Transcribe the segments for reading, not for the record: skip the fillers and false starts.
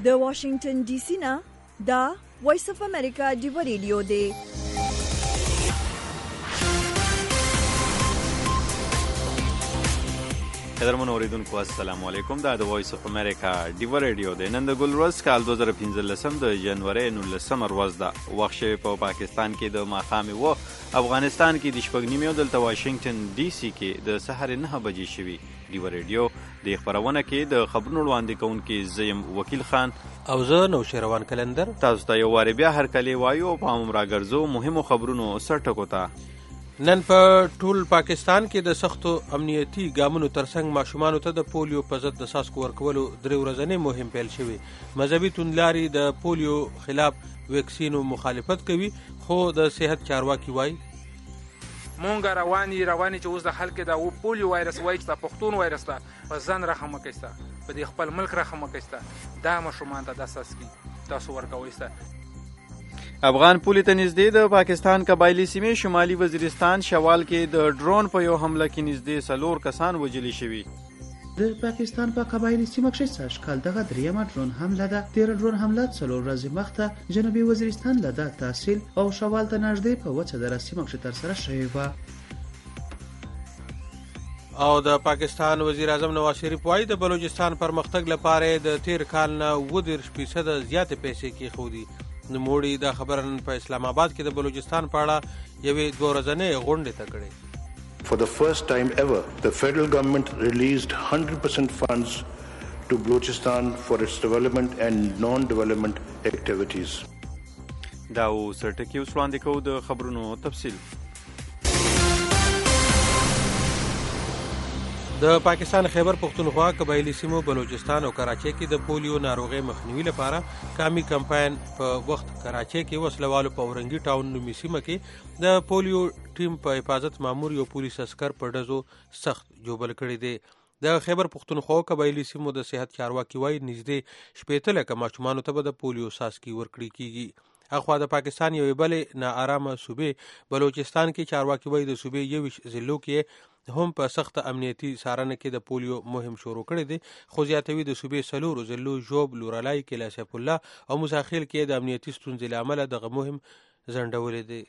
د واشنگټن ډي سي نه دا وایس اف امریکا ډیو ریډیو دی. قدرمن اوریدونکو السلام علیکم. دا د وایس اف امریکا ډیو ریډیو دی. نن د ګل ورځ کال 2015 د جنوري 19 ورځ ده. وخت شوی په پاکستان کې د ماښام و، افغانستان کې د شپږ نیمې، دلته واشنگټن ډي سي کې د سحر 9 بجې شوي. ډیو ریډیو د خبرونه کې د خبرونو وړاندې کوونکي زیم وکیل خان او زه نوشیروان کلندر تاسو ته یو واری بیا هرکلی وایو. پام راګرځو مهمو خبرونو سرټکو ته. نن په ټول پاکستان کې د سختو امنیتي ګامونو ترڅنګ ماشومانو ته د پولیو په ضد د څاڅکو ورکولو 3 ورځنی مهم پیل شوی. مذهبي توندلاري د پولیو خلاف ویکسینو مخالفت کوي، خو د صحت چارواکي وایي مونږ رواني چې اوس د خلک د پولیو وایرس وایي چې پښتون وایرس ته په ځان راخه مکسته، په دې خپل ملک راخه مکسته، دا ماشومان ته د اساسي تاسو ورکويسته. افغان پولی ته نږدې د پاکستان قبایلی سیمې شمالي وزیرستان شوال کې د ډرون په یو حمله کې نږدې 4 کسان وژل شوي. د پاکستان په قبایلی سیمه کې ساشکال دغه دریمه ډرون حمله ده. 13 ډرون حمله 4 ورځې مخته جنوبي وزیرستان لدا تحصیل او شوال ته نږدې په وچه دره سیمه کې تر سره شوی و. او د پاکستان وزیر اعظم نواز شریف وايي د بلوچستان پرمختګ لپاره د 13 کال نه 20% زیاتې پیسې کې خودي. نوموړي دا خبره په اسلام آباد کې د بلوچستان په اړه یوې 2 ورځنۍ غونډې ته کړې. For the first time ever, the federal government released 100% funds to Balochistan for its development and non-development activities. دا سرټکی اوس وړاندې کوو د خبرونو تفصیل. د پاکستان خیبر پختونخوا قبایلی سیمو بلوچستان او کراچۍ کې د پولیو ناروغۍ مخنیوي لپاره قومي کمپاین په وخت کراچۍ کې وسلوالو په اورنګي ټاون نومي سیمه کې د پولیو ټیم په حفاظت مامور یو پولیس اسکر په ډزو سخت جوبل کړی دی. د خیبر پختونخوا قبایلی سیمو د صحت چارواکي وایي نږدې 60 لکه ماشومانو ته به د پولیو څاڅکي ورکړي کیږي. اخوا د پاکستان یوې بلې ناارامه صوبې بلوچستان کې چارواکي وایي د صوبې 21 ضلعو کې هم په سخت امنیتي څارنه کې د پولیو مهم شروع کړی دی، خو زیاتوي د صوبې 4 ضلعو ژوب، لورلای، کلا سیف الله او موساخیل کې د امنیتي ستونزې له امله دغه مهم ځنډولې دی.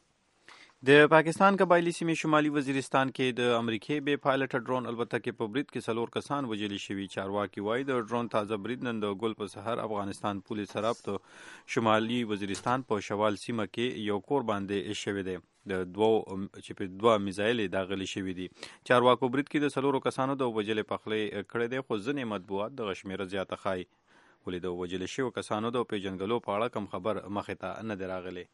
د پاکستان قبایلی سیمې شمالي وزیرستان کې د امریکای بې پایلټ ډرون البته کې په برید کې 4 کسان وژل شوي. چارواکي وایي د ډرون تازه برید نن د ګل په سحر افغانستان پولیس سره په شمالي وزیرستان په شوال سیمه کې یو کور باندې شوی دی. د دوه میزایل داغلي شوي دي. چارواکو برید کې د 4 کسانو د وژلې پخلی کړی دی، خو ځینې مطبوعات د شمیره زیاته ښایي. ولې د وژل شویو کسانو د پیژنګلو په اړه کوم خبر مخې ته نه دی راغلی.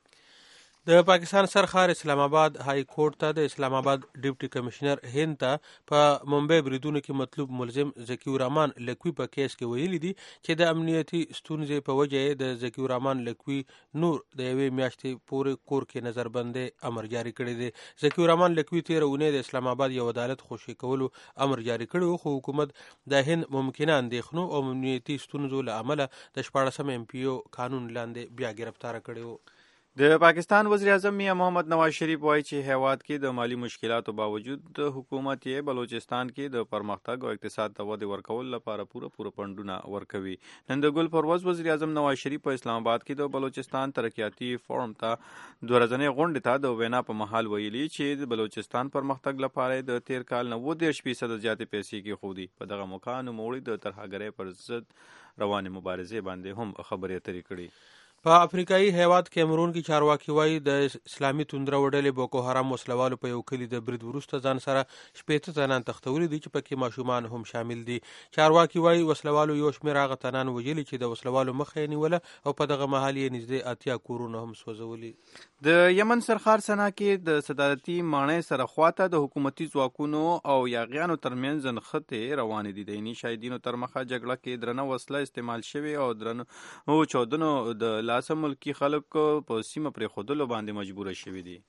د پاکستان سرخار اسلام آباد های کورټ ته د اسلام آباد ډیپټي کمشنر هند ته په ممبئی بریدونو کې مطلوب ملزم ذکی الرحمن لکوی په کیس کې ویلي دي چې د امنیتي ستونزې په وجه د ذکی الرحمن لکوی نور د یوې میاشتې پورې کور کې نظربندۍ امر جاری کړی دی. ذکی الرحمن لکوی 13 اونۍ د اسلام آباد یو عدالت خوشي کولو امر جاری کړی، خو حکومت د هند ممکنه اندېښنو او امنیتي ستونزو له امله د 14 MPO قانون لاندې بیا گرفتار کړی و. د پاکستان وزیر اعظم میاں محمد نواز شریف وایي چې هیواد کې د مالی مشکلاتو باوجود حکومت یې بلوچستان کې د پرمختګ او اقتصاد ته وده ورکول لپاره پوره پندونه ورکوي. نن د ګل پر ورځ وزیر اعظم نواز شریف په اسلام آباد کې د بلوچستان ترقیاتي فورم ته 2 ورځنۍ غونډې ته د وینا په مهال ویلي چې د بلوچستان پرمختګ لپاره د 13 کال نه 20% زیاتې پیسې کې خودي. په دغه موقع نوموړي د ترهګرۍ پر ضد روانې مبارزې باندې هم خبرې اترې کړې. په افریقایي هیواد کیمرون کې چارواکي وایي د اسلامي توندره وډلې بوکو حرام وسلوالو په یو کلي د برید وروسته ځان سره 80 تنان تختولي دي چې پکې ماشومان هم شامل دي. چارواکي وایي وسلوالو یو شمېر هغه تنان وژلي چې د وسلوالو مخه یې نیوله او په دغه مهال یې نږدې 80 کورونه هم سوځولي. د یمن سرخار سنا کې د صدارتي ماڼۍ سره خواته د حکومتي ځواکونو او یاغیانو ترمنځ نښتې روانې دي. د عیني شاهدینو تر مخه جګړه کې درنه وسله استعمال شوې او درنه چاودنو د لاسه ملکی خلک په سیمه پرې خودلو باندې مجبور شوي دي.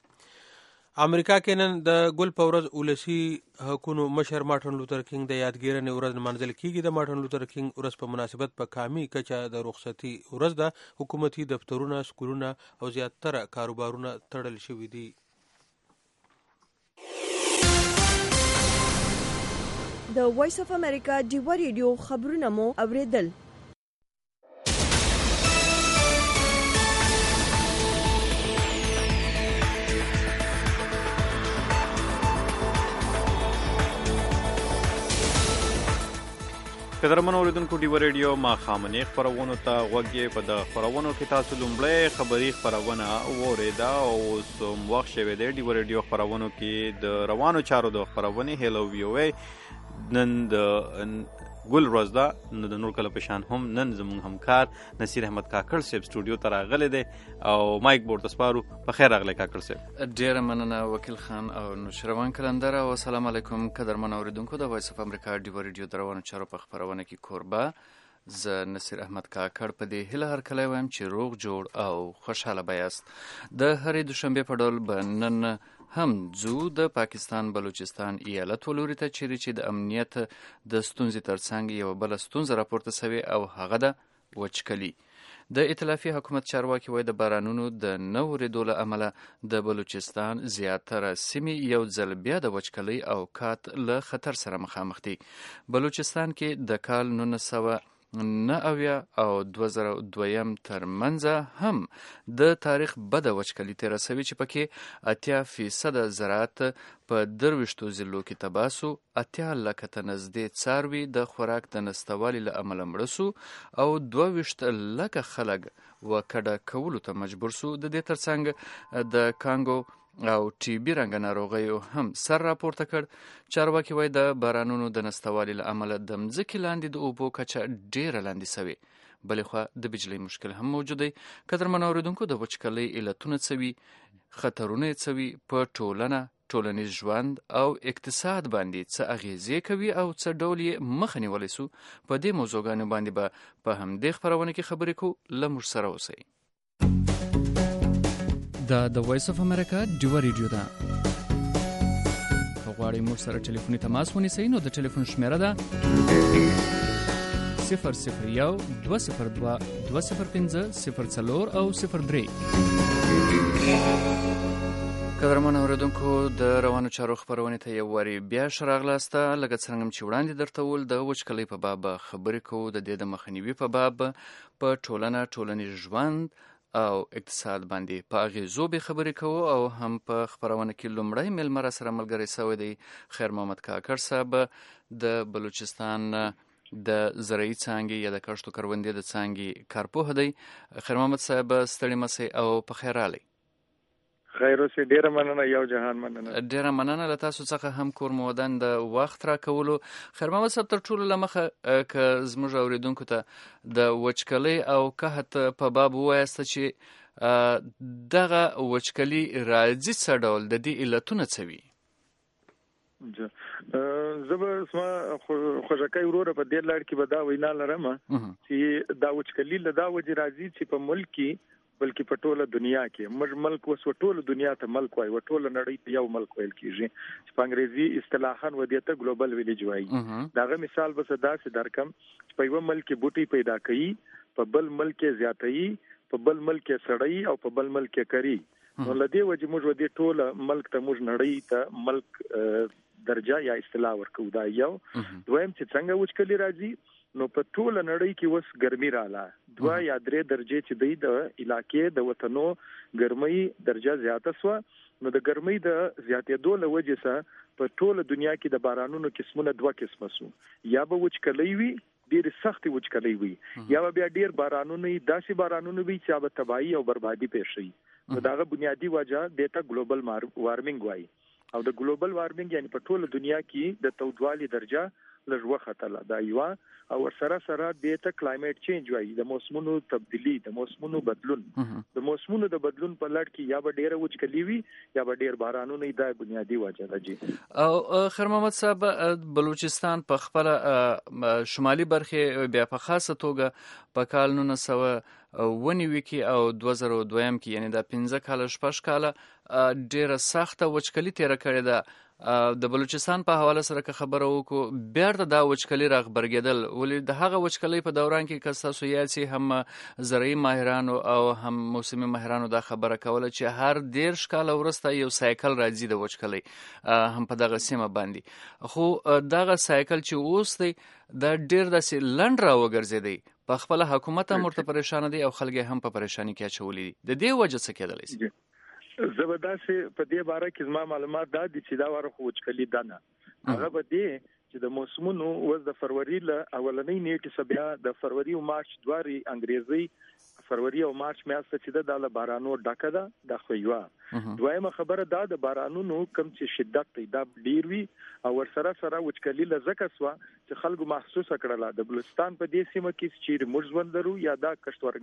امریکا کې نن د ګل په ورځ ولسی حقوقو مشر مارټن لوتر کینګ د یادګیرنې ورځ منځل کیږي. د مارټن لوتر کینګ ورځ په مناسبت په کامي کچه د رخصتي ورځ ده. حکومتي دفترونه، سکولونه او زیاتره کاروبارونه تړل شوي دي. د وایس اف امریکا ډیو ریډیو خبرونه مو اوریدل. قدرمن اوریدونکو ډیو ریډیو ماښامنۍ خپرونو ته غوږ یې په د خپرونو کې تاسو لومړی خبري خپرونه واورېده او اوس وخت شوی دی ډیو ریډیو خپرونو کې د روانو چارو د خپرونې هیلو ویوې نن د ګل ورځ ده نو د نور کله په شان هم نن زموږ همکار نصیر احمد کاکړ صاحب سټوډیو ته راغلی دی او مایک بورډ ته سپارو په خیر راغلی کاکړ صاحب. ډیره مننه وکیل خان او نوشروان کلندر او السلام علیکم قدرمن اوریدونکو د وایس اف امریکا ډیو ریډیو د روانو چارو په خپرونه کې کوربه زه نصیر احمد کاکړ په دې هیله هرکلی وایم چې روغ جوړ او خوشحاله به یاست. د هرې دوشنبې په ډول به نن هم ځو د پاکستان بلوچستان ایالت ولوري ته چیرې چې د امنیت د ستونزې ترڅنګ یوه بله ستونزه راپورته سوې او هغه ده وچکلي. د ائتلافي حکومت چارواکي وایي د بارانونو د نه ورېدو له امله د بلوچستان زیاتره سیمې یو ځل بیا د وچکلۍ او کات له خطر سره مخامخ دي. بلوچستان کې د کال 1990 او 2002 ترمنځ هم د تاریخ بده وچکلي تېره سوې چې پکې 80% زراعت په 23 ضلعو کې تباه سو، 80 لکه ته نږدې څاروي د خوراک د نشتوالي له امله مړه سو او 22 لکه خلک وکډه کولو ته مجبور سو. د دې ترڅنګ د کانګو او ټي بي رنګه ناروغیو هم سر راپورته کړ. چارواکي وایي د بارانونو د نشتوالي له امله د مځکې لاندې د اوبو کچه ډیره لاندې سوې. بلې خوا د بجلۍ مشکل هم موجود دی. قدرمن اوریدونکو د وچکلۍ علتونه څه وي، خطرونه یې څه وي، په ټولنه، ټولنیز ژوند او اقتصاد باندې څه اغیزې کوي او څه ډول یې مخه نیولی سو، په دې موضوعګانو باندې به په همدې خپرونه کې خبرې کوو. له موږ سره اوسئ. دا د وایس اف امریکا ډیو ریډیو ده. که غواړئ موږ سره ټلیفوني تماس ونیسئ نو د ټلیفون شمیره ده 001 202 205 04 او 03. قدرمن اوریدونکو د روانو چارو خپرونې ته یو وارې بیا ښه راغلاسته. لکه څرنګه چې وړاندې درته وویل د وچکلۍ په باب خبرې کوو، د دې د مخنیوي په باب، په ټولنه، ټولنیز ژوند او اقتصاد باندې په اغیزو به خبرې کوو او هم په خپرونه کې لومړی میلمه را سره ملګری سوی دی خیر محمد کاکړ صاحب د بلوچستان د زرعي څانګې یا د کښت و کروندې د څانګې کارپوه دی. خیر محمد صاحب ستړي مسئ او په خیر راغلی. خیر اوسې، ډیره مننه، یو جهان مننه. ډیره مننه له تاسو څخه هم کور مو ودان د وخت را کولو. خیر محمد صاحب تر ټولو له مخه که زموږ اوریدونکو ته د وچکلۍ او قحط په باب ووایاست چې دغه وچکلي راځي څه ډول، د دې علتونه څه وي؟ زه به زما خوږکۍ وروره په دې لړ کې به دا وینا لرم چې دا وچکلي له دا وجې راځي چې په ملک کې بلکې په ټوله دنیا کې موږ ملک اوس ټوله دنیا ته ملک وایي، ټوله نړۍ ته یو ملک ویل کېږي چې په انګریزي اصطلاحاً ودې ته ګلوبل ویلیج وایي. دغه مثال به داسې درکم چې په یو ملک کې بوټي پیدا کوي، په بل ملک کې زیاتوي، په بل ملک کې سړی او په بل ملک کې کری. نو له دې وجې موږ ودې ټوله ملک ته موږ نړۍ ته ملک درجه یا اصطلاح ورکو. دا یو. دویم چې څنګه وچکلي راځي، نو په ټوله نړۍ کې اوس ګرمي رااله 2 یا 3 درجې چې دی د علاقې د وطنو ګرمۍ درجه زیاته سوه. نو د ګرمۍ د زیاتېدو له وجې سره په ټوله دنیا کې د بارانونو قسمونه 2 قسمه سو. یا به وچکلۍ وي، ډېرې سختې وچکلۍ وي، یا به بیا ډېر بارانونه وي، داسې بارانونه وي چې به تباهي او بربادي پیښ شي. نو دغه بنیادی وجه دې ته ګلوبل وارمنګ وایي. او د ګلوبل وارمنګ یعنی په ټوله دنیا کې د تودوالي درجه لږ وختله. دا یو. او سره سره دې ته کلایمټ چینج وایي، د موسمونو تبدیلی، د موسمونو بدلون. د موسمونو د بدلون په لړ کې یا به ډېره وچکلي وي یا به ډېر بارانونه وي. دا بنیادی وجه ده. جی او خیر محمد صاحب بلوچستان په خپله شمالي برخې بیا په خاصه توګه په کال 1990 کې او 2002 کې یعنی دا 15 کاله 6 کاله ډېره سخته وچکلي تېره کړې ده. د بلوچستان په حواله سره که خبره وکړو، بیرته دا وچکلي راغبرګېدل، ولې د هغه وچکلۍ په دوران کې که ستاسو یاد سي هم زرعي ماهرانو او هم موسمي ماهرانو دا خبره کوله چې هر 13 کاله وروسته یو سایکل راځي د وچکلۍ هم په دغه سیمه باندې. خو دغه سایکل چې اوس دی دا ډېر داسې لنډ راوګرځېدی، په خپله حکومت هم ورته پریشانه دی او خلک هم په پریشاني کې اچولي دي. د دې وجه څه کېدلی سي؟ زه به داسې په دې باره کې زما معلومات دا دي چې دا واره خو وچکلي ده نه. هغه به دی چې د موسمونو وز د فروری له اولنۍ نیټه سبیا د فروری او مارچ دواري انګریزي فروری او مارچ میاشت چې د بارانو ډکه ده د خویوا دویمه خبره دا د بارانونو کم چې شدت دی دا ډیر وی او ورسره سره وچکلی لزکه سوا چې خلکو محسوسه کړله د بلوچستان په دې سیمه کې چې موږ ژوند لرو یا دا کشتور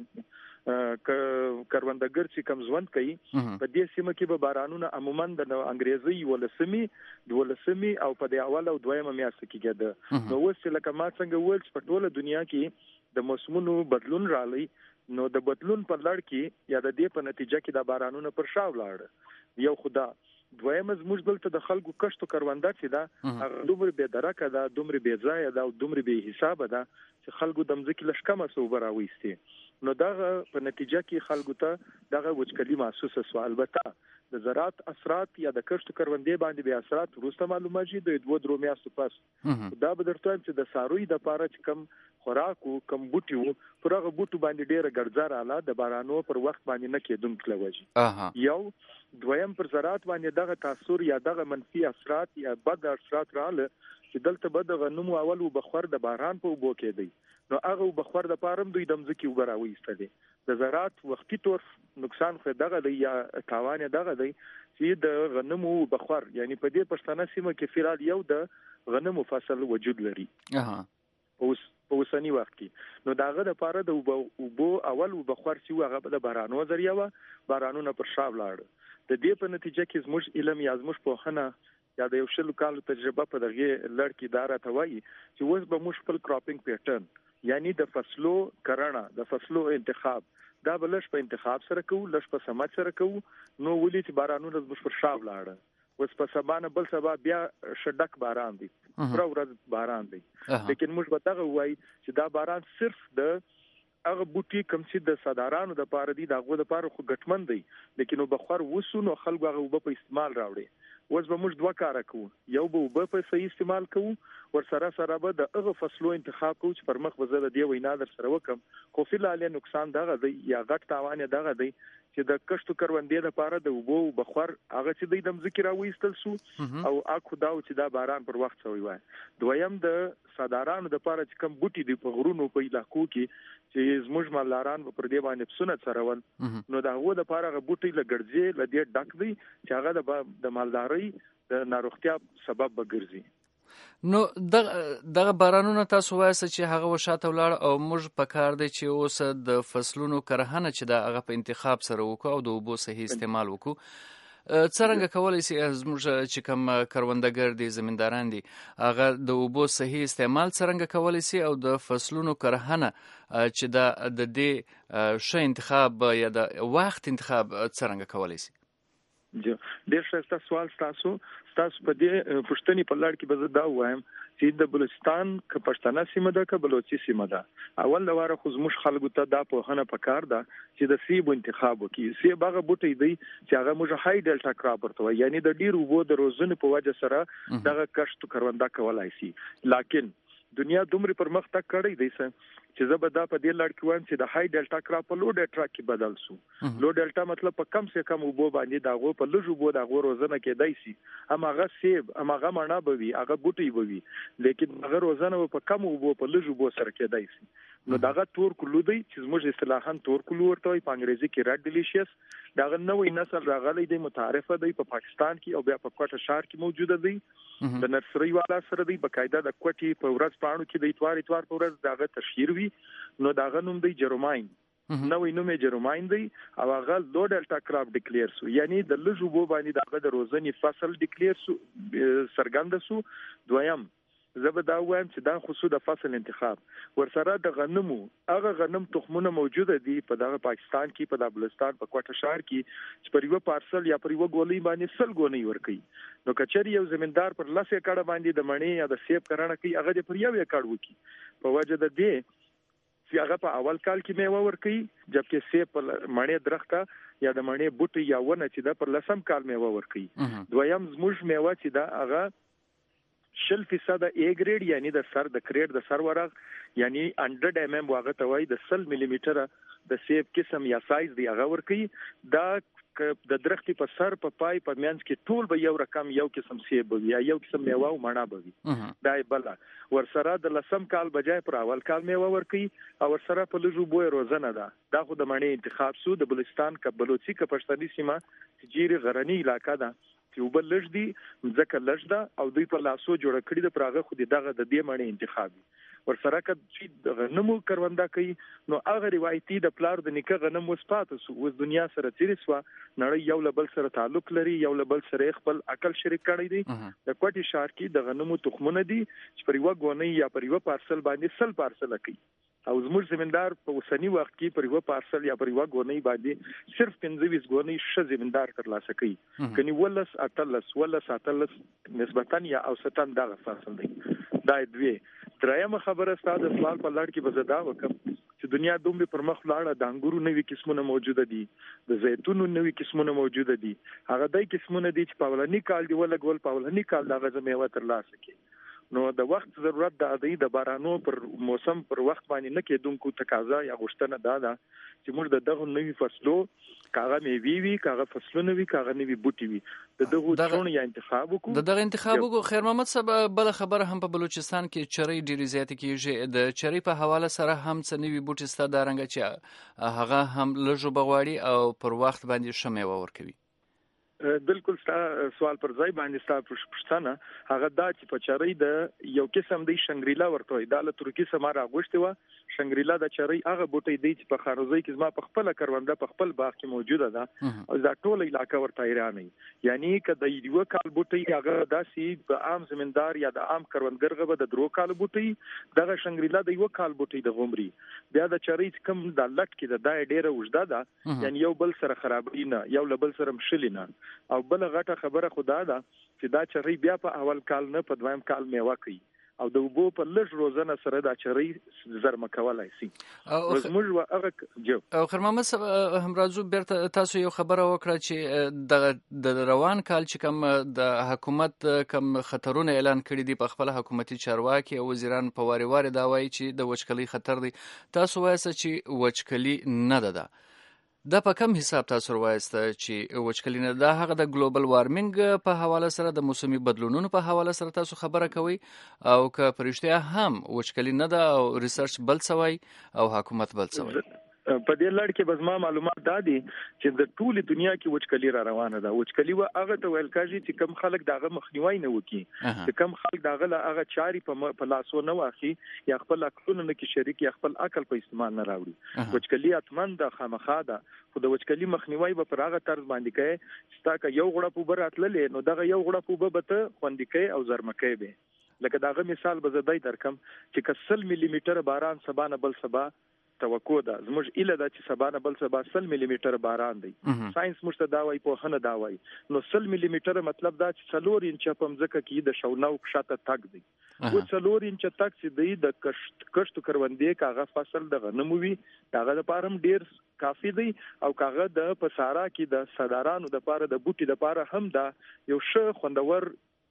کروندګر چې کم ژوند کوي په دې سیمه کې به بارانونه عموما د انګریزي ولسمي او په دې اول او دویمه میاشت کې کېده نو اوس چې لکه ما څنګه ویل په ټوله دنیا کې د موسمونو بدلون رالی نو د بدلون په لړ کې یا د دې په نتیجه کې د بارانونو پر شا ولاړ یو خدا دویم زموږ دلته د خلکو کشتو کروندګر چې دا هغه دومره به درکه دا دومره به ځای دا دومره به حساب ده چې خلکو د مځکې لشکمه سو براويستي نو دا په نتیجه کې خلکو ته دغه وچکلی محسوسه سو البته د زراعت اثرات یا د کشتو کروندې باندې به اثرات وروسته معلومه شي د 2-3 میاشتو پس دا به درته چې د ساروی د پاره چې کم خوراکو کم بوټیو پر هغه بوټو باندې ډیره ګرځار اعلی د بارانو پر وخت باندې نه کېدون کلوږي یو دویم پر زراعت باندې دغه تاثیر یا دغه منفي اثرات یا بد اثرات رااله چې دلته به د غنمو اول وبخور د باران په وبو کې دی نو هغه وبخور د پارم دوی د مځکې وبراوي استلې د زراعت وختي تور نقصان خو دغه دی یا تاوان دغه دی چې د غنمو وبخور یعنی په دې پښتنه سیمه کې فعال یو د غنمو فصل وجود لري په اوسنی وخت کې نو داغه د پاره د وبو اول وبخور چې هغه د بارانو ذریعہ و بارانونه پر شا ولاړ د دې په نتیجه کې زموږ علم یا زموږ پوهنه یا د یو شلو کالو تجربه په دغه لړ کې دارا توایي چې اوس به موږ خپل کراپینګ پیټرن یعنی د فصلو کرنه د فصلو انتخاب دا بلش په انتخاب سره کوو لش په سمات سره کوو نو ولې چې بارانونه زموږ پر شا ولاړ اوس په سبا نه بل سبا بیا شډک باران دی پر ورځ باران دی لیکن موږ به دغه وایي چې دا باران صرف د هغه بوټي کم چې د صدارانو د پاره دي دغه د پاره خو ګټمن دی لیکن وبخور وسونو خلکو هغه په استعمال راوړي اوس به موږ دوه کار کوو یو به په صحیح استعمال کوو ورسره سره به د هغه فصلو انتخاب کوو چې پر مخ وزره دی وینا در سره وکم خو فعلا نقصان دغه دی یا غټ تاوان دغه دی چې د کشتو کروندې لپاره د وبو بخور هغه چې د مځکې راوېستل سو او اخو دا چې دا باران پر وخت شوی وای دویم د صدارانو د لپاره چې کم بوټي دی په غرونو په علاقو کې چې زموږ مالداران پر دې باندې سنت سره ول نو دا هغه د لپاره غ بوټي لګرځي لدې ډک دی چې هغه د مالداري د ناروغتیا سبب بګرځي نو دغه بارانونه تاسو وایسته چې هغه وشاته ولاړ او موږ په کار دی چې اوس د فصلونو کرهنه چې د هغه په انتخاب سره وکړو او د اوبو صحیح استعمال وکړو څرنګه کولی شي زموږ چې کوم کروندګر دي زمینداران دي هغه د اوبو صحیح استعمال څرنګه کولی شي او د فصلونو کرهنه چې د دې ښه انتخاب یا د وخت انتخاب څرنګه کولی شي ډېر ښه سوال تاسو په دې پښتني په لړ کې به دا وایم چې د بلوچستان ک پښتنه سیمه ده ک بلوچي سیمه ده اول لواره خو زموږ خلکو ته دا په هنه پکار ده چې د سیب انتخاب وکړي سیب هغه بوټي دی چې هغه موږ هاي ډلټا کراپ ورته یعنی د ډیر وبو د روزنې په وجه سره دغه کښت کروندا کولای شي لیکن دنیا دومره پرمختګ کړی دی چې زبدا په دې لړ کې وایم چې د هاي ډلټا کراپ په لو ډلټا کې بدل سو لو ډلټا مطلب په کم سے کم وبو باندې داغو په لږ وبو داغو روزنه کېدای شي هغه سیب هغه مڼه بوي هغه بوټي بوي لیکن هغه روزنه په کم وبو په لږ وبو سره کېدای شي نو داغه تور کلو دی چې زموږ اصطلاحاً تور کلو ورته په انګریزي کې ریډ ډیلیشیس داغه نوې نسل راغلی دی متعارفه دی په پاکستان کې او بیا په کوټه شهر کې موجوده دی د نرسري والا سره دی بقاعده د کوټي په ورځ پاڼو کې د اتوار په ورځ داغه تشهیر وی نو داغه نوم دی جروماین نوې نوم جروماین دی او هغه لو ډلټا کراپ ډیکلیئر سو یعنی د لږ وبو باندې داغه د روزنې فصل ډیکلیئر سو سرګند سو دویم زبدا وایم چې دا خصوص د فصل انتخاب ورسره د غنمو هغه غنم تخمونه موجوده دي په دغه پاکستان کې په بلوچستان په کوټه شهر کې چې پر یو پارسل یا پر یو ګولۍ باندې سل ګونی ورکي نو کچری یو زمیندار پر لاسه کړه باندې د مڼې یا د سیب کرنه کوي هغه پر یو کړه وکي په وجه د دې چې هغه په اول کال کې میوه ورکي جبکې سیب په مڼې درخته یا د مڼې بوټي یا ونه چې د پر لسم کال میوه ورکي دویم زموږ میوه چې دا هغه 0% A grade یعنی د سر د کریډ د سر ورغ یعنی 100 mm واغه توای د 100 ملي میټر د سیب قسم یا سایز دی هغه ورکی دا د درختي په سر په پای په میانس کې ټول به یو رقم یو قسم سیب وي یا یو قسم میوه او مڼه به وي دا بل ورسره د لسم کال بجای پر اول کال میوه ورکي او ورسره په لږو بوې روزنه ده دا خو د مڼې انتخاب سو د بلوچستان بلوچي پښتني سیمه جیری غرنی علاقہ ده چې وبل لږ دي ځکه لږ ده او دوی په لاسو جوړ کړی د پراغه خو دغه د دې مڼې انتخاب ورسره چې غنمو کروندا کوي نو هغه روایتي د پلار د نیکه غنم وسپاتو اوس دنیا سره تیری سو نړۍ یو لبل سره تعلق لري یو لبل سره خپل عقل شریک کړی دی د کوټي شهر کې د غنمو تخمونه دي چې پر یو غونې یا پر یو پارسل باندې سل پارسل کوي او زموږ زمیندار په اوسنی وخت کې پر یو پارسل یا پر یو غونې باندې صرف 25 غونې ش زمیندار ترلاسه کوي کني ولس اتلس نسبتاً یا اوسطاً دا فاصله دی دا دوی درېمه خبره ستاسو د سوال په لړ کې بزدا وکم چې دنیا دومره پر مخ لاړه د انګورو نوې قسمونه موجوده دي د زیتونو نوې قسمونه موجوده دي هغه دای قسمونه دي چې په ولني کال دی ولګول په ولني کال دا غزه میوه ترلاسه کوي نو د وخت ضرورت د بارانو پر موسم پر وخت باندې نه کېدونکو تقاضا یا غوښتنه ده چې موږ د دغه نوې فصلو کاغه میوي وي کاغه فصلونه وي کاغه نوې بوټي وي دغه څونه یا انتخاب وکړو دغه انتخاب وکړو خیر محمد صاحب بل خبره هم په بلوچستان کې چرې ډېری زیات کیږي د چرې په حواله سره هم څه نوې بوټي ستاسو د رنګ چې هغه هم لږه بغواړي او پر وخت باندې شمه ورکوي بالکل سوال پر ځای باندې تاسو پښتنه هغه دا چې په چاري د یو قسم دی شنګریلا ورته دا له ترکی سره راغوښته و شنګریلا د چاري هغه بوټي دی چې په خاروزي کې زما په خپل کرونده په خپل باغ کې موجوده ده او دا ټول علاقہ ورته ایرانی یعنی کله یو کال بوټي هغه داسي په عام زمیندار یا د عام کروندګر غو د درو کال بوټي دغه شنګریلا د یو کال بوټي د غومري بیا د چاري کم د لټ کې د ډیره وجدا ده یعنی یو بل سره خرابې نه یو بل سره مشلی نه او بل غټه خبره خدا ده چې دا چرې بیا په اول کال نه په دویم کال میوه کوي او د وبو په لږ روزنه سره دا چرې زرمه کولای شي زموږ هغه جو او خیر محمد صاحب همراځو بیرته تاسو یو خبره وکړه چې د روان کال چې کوم د حکومت کوم خطرونه اعلان کړي دي په خپل حکومتي چارواکي او وزیران په واره واره دا وایي چې د وچکلي خطر دی تاسو وایي چې وچکلي نه ده دا په کم حساب تاسو وایسته چې وچکلي نه ده هغه د ګلوبل وارمنګ په حواله سره د موسمي بدلونونو په حواله سره تاسو خبره کوي او که پرشتیا هم وچکلي نه ده او ریسرچ بل سوی او حکومت بل سوی په دې لړ کې بزما معلومات دادي چې د ټولي دنیا کې وچکلي را روانه ده وچکلي و هغه ته ویل کېږي چې کم خلک داغه مخنیوي نه وکي چې کم خلک داغه هغه چاري په لاسو نه واخي یا خپل عقلونه نه کې شریک یا خپل عقل په استعمال نه راوړي وچکلي اتمن د خامخا ده خو د وچکلي مخنیوي به پر هغه طرز باندې کوي چې تاکه یو غړپ وبر اتللې نو دغه یو غړپ وبته خوندکې او زرمکې به لکه داغه مثال به زدای درکم چې کسل ملي میټر باران سبانه بل سبا توقع ده زموږ اله د چې سبانه بل سبا 100 ملي میټر باران دی ساينس مشته دا وای په هنه دا وای نو 100 ملي میټر مطلب دا چې 4 انچ په مځکه کې د شوناو کښته تک دی و 4 انچ تک چې دی د کښت کروندې کاغه فصل د غنموي کاغه د پارم ډیر کافی دی او کاغه د پسارا کې د صدارانو د پاره د بوټي د پاره هم دا یو ښه خوندور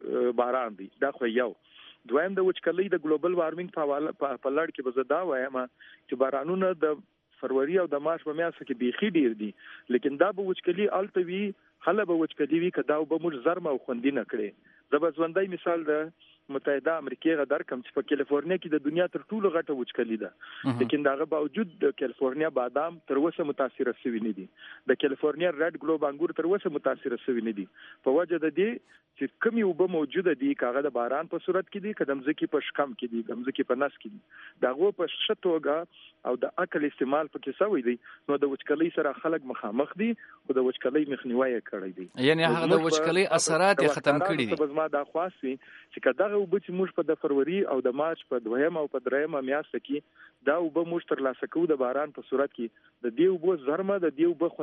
باران دی دا خو یو دویم د وچکلۍ د ګلوبل وارمنګ په لړ کې بزدا وایم چې بارانونه د فروری او د مارچ په میاشت کې بيخي ډیر دي لیکن دا به وچکلۍ التوي خله به وچکلۍ وی کدا به موږ زرم او خوندې نه کړي زبرځوندۍ مثال د متحده امریکای غدار کم چې په کالیفورنیا کې د دنیا تر ټولو غټه وچکلۍ ده لیکن داغه باوجود د کالیفورنیا بادام تر اوسه متاثر شوی نه دي د کالیفورنیا ریډ ګلوب انګور تر اوسه متاثر شوی نه دي په وجه د دې چې کمی وب موجوده دي کاغه د باران په صورت کې دي قدم ځکه په شکم کې دي قدم ځکه په نس کې دي داغه په شتوګه او د عقل استعمال پکې سوی دي نو د وچکلۍ سره خلک مخامخ دي او د وچکلۍ مخنیوي کړی دي یعنی هغه د وچکلۍ اثرات ختم کړي دي په ما دا خاصي چې کدا وب چې موږ په د فروری او د مارچ په دویم او په درېمه میاشت کې دا وب موږ تر لاسه کوو د باران په صورت کې د دې وب زرمه د دې وب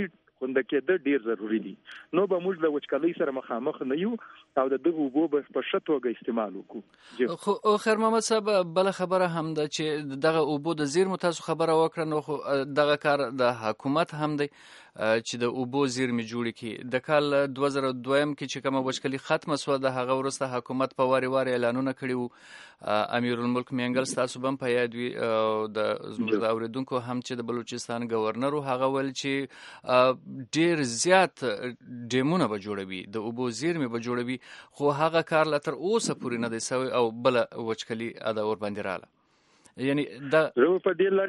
خوندکې د ډیر ضروری دي نو به موږ د وچکلۍ سره مخامخ نه یو او د دغه وب په شتوګه استعمال وکړو خو خیر محمد صاحب بل خبره هم ده چې دغه وب د زیر متاسو خبره وکړه نو دغه کار د حکومت هم دی چې د اوبو زیرمې جوړې کړي. د کال 2002 کې چې کومه وچکلي ختمه سوه، د هغه وروسته حکومت په وارې وارې اعلانونه کړي وو. امیرالملک مینګل ستاسو به هم په یاد وي، زموږ د اورېدونکو هم چې د بلوچستان گورنر و، هغه ویل چې ډېر زیات ډیمونه به جوړوي، د اوبو زیرمې به جوړوي، خو هغه کار لا تر اوسه پورې نه دی سوی او بله وچکلي ادا ورباندې راله. یعنی زه په دې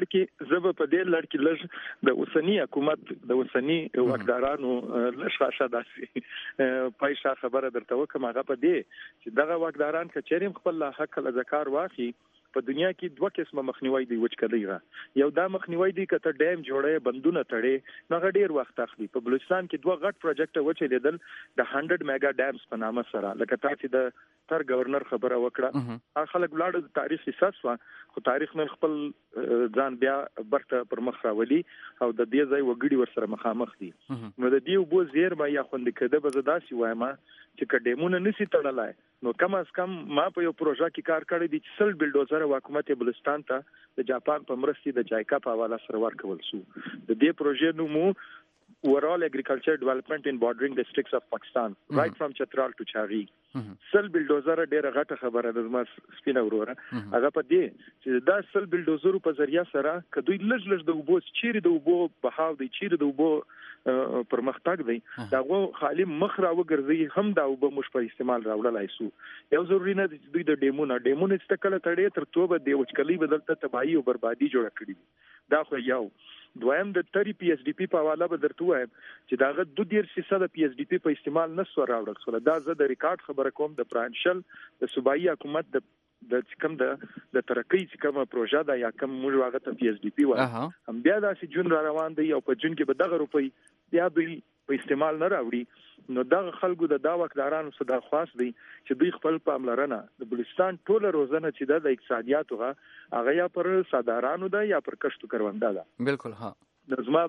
لړ کې لږ د اوسنی حکومت د اوسنی واکدارانو لږ خاصه داسې پایښه خبره درته وکم. هغه په دې چې دغه واکداران کچېریم خپل حق له ذکر واخی. په دنیا کې دوه قسمه مخنیوي دی وچکلي را. یو دا مخنیوي دی کته ډیم جوړه بندونه تړي نو ډیر وخت اخلي. په بلوچستان کې دوه غټ پروجیکټ وچې لیدل د 100 میگا ډیمز په نامه سره، لکه تاسو د تر گورنر خبره وکړه. هغه خلک لاړ د تاریخ حساس وا، خو تاریخ نه خپل ځان بیا برته پر مخ راولي او د دې ځای وګړي ور سره مخامخ دي. نو د دې وبو زیرمه یا خوند کده به زداسي وایم چې کډیمونه نسی تړلای نو کم از کم ما په یو پروژه کې کار کړی دی چې 100 بلډوزر حکومت بلوچستان ته د جاپان په مرستې د جایکا په حواله سره ورکول شو. د دې پروژې نوم overall agriculture development in bordering districts of Pakistan, right from Chatral to Chari. 100 بلډوزر ډیره غټه خبره ده زما سپینه وروره. هغه په دې چې دا 100 بلډوزر په ذریعہ سره کدوې لږ د اوبو چیرې د اوبو بهاو دی، چیرې د اوبو پرمختګ دی، داغه خالی مخ را وګرځي هم دا اوبو مش په استعمال راوړلای شو. یو ضروري نه د دوی د ډیمونه استکله تړي تر توبه دی وچکلي بدلته تباہي او بربادي جوړ کړي. دا خو یو دویم د 30 پی ایچ ډی پی په حواله به درته وایم چې داغه 2.5% پی ایچ ډی پی په استعمال نسو راوړل سو. دا زه د ریکارډ خبره کوم د پرانشل د صوبایي حکومت د کوم د ترقی چې کومه پروژه ده یا کوم موږ واغه ته پی ایچ ډی پی وایي هم بیا داسې جون را روان دی او په جون کې به دغه روپی بیا دوی په استعمال نه راوړي. نو دغه خلکو د دا وکدارانو صدا خاص دی چې دوی خپل پاملرنه د بلوچستان ټوله روزنه چې د اقتصادیاتو هغه یا پر صادرانو ده یا پر کشتو کرونده ده. بالکل ها زما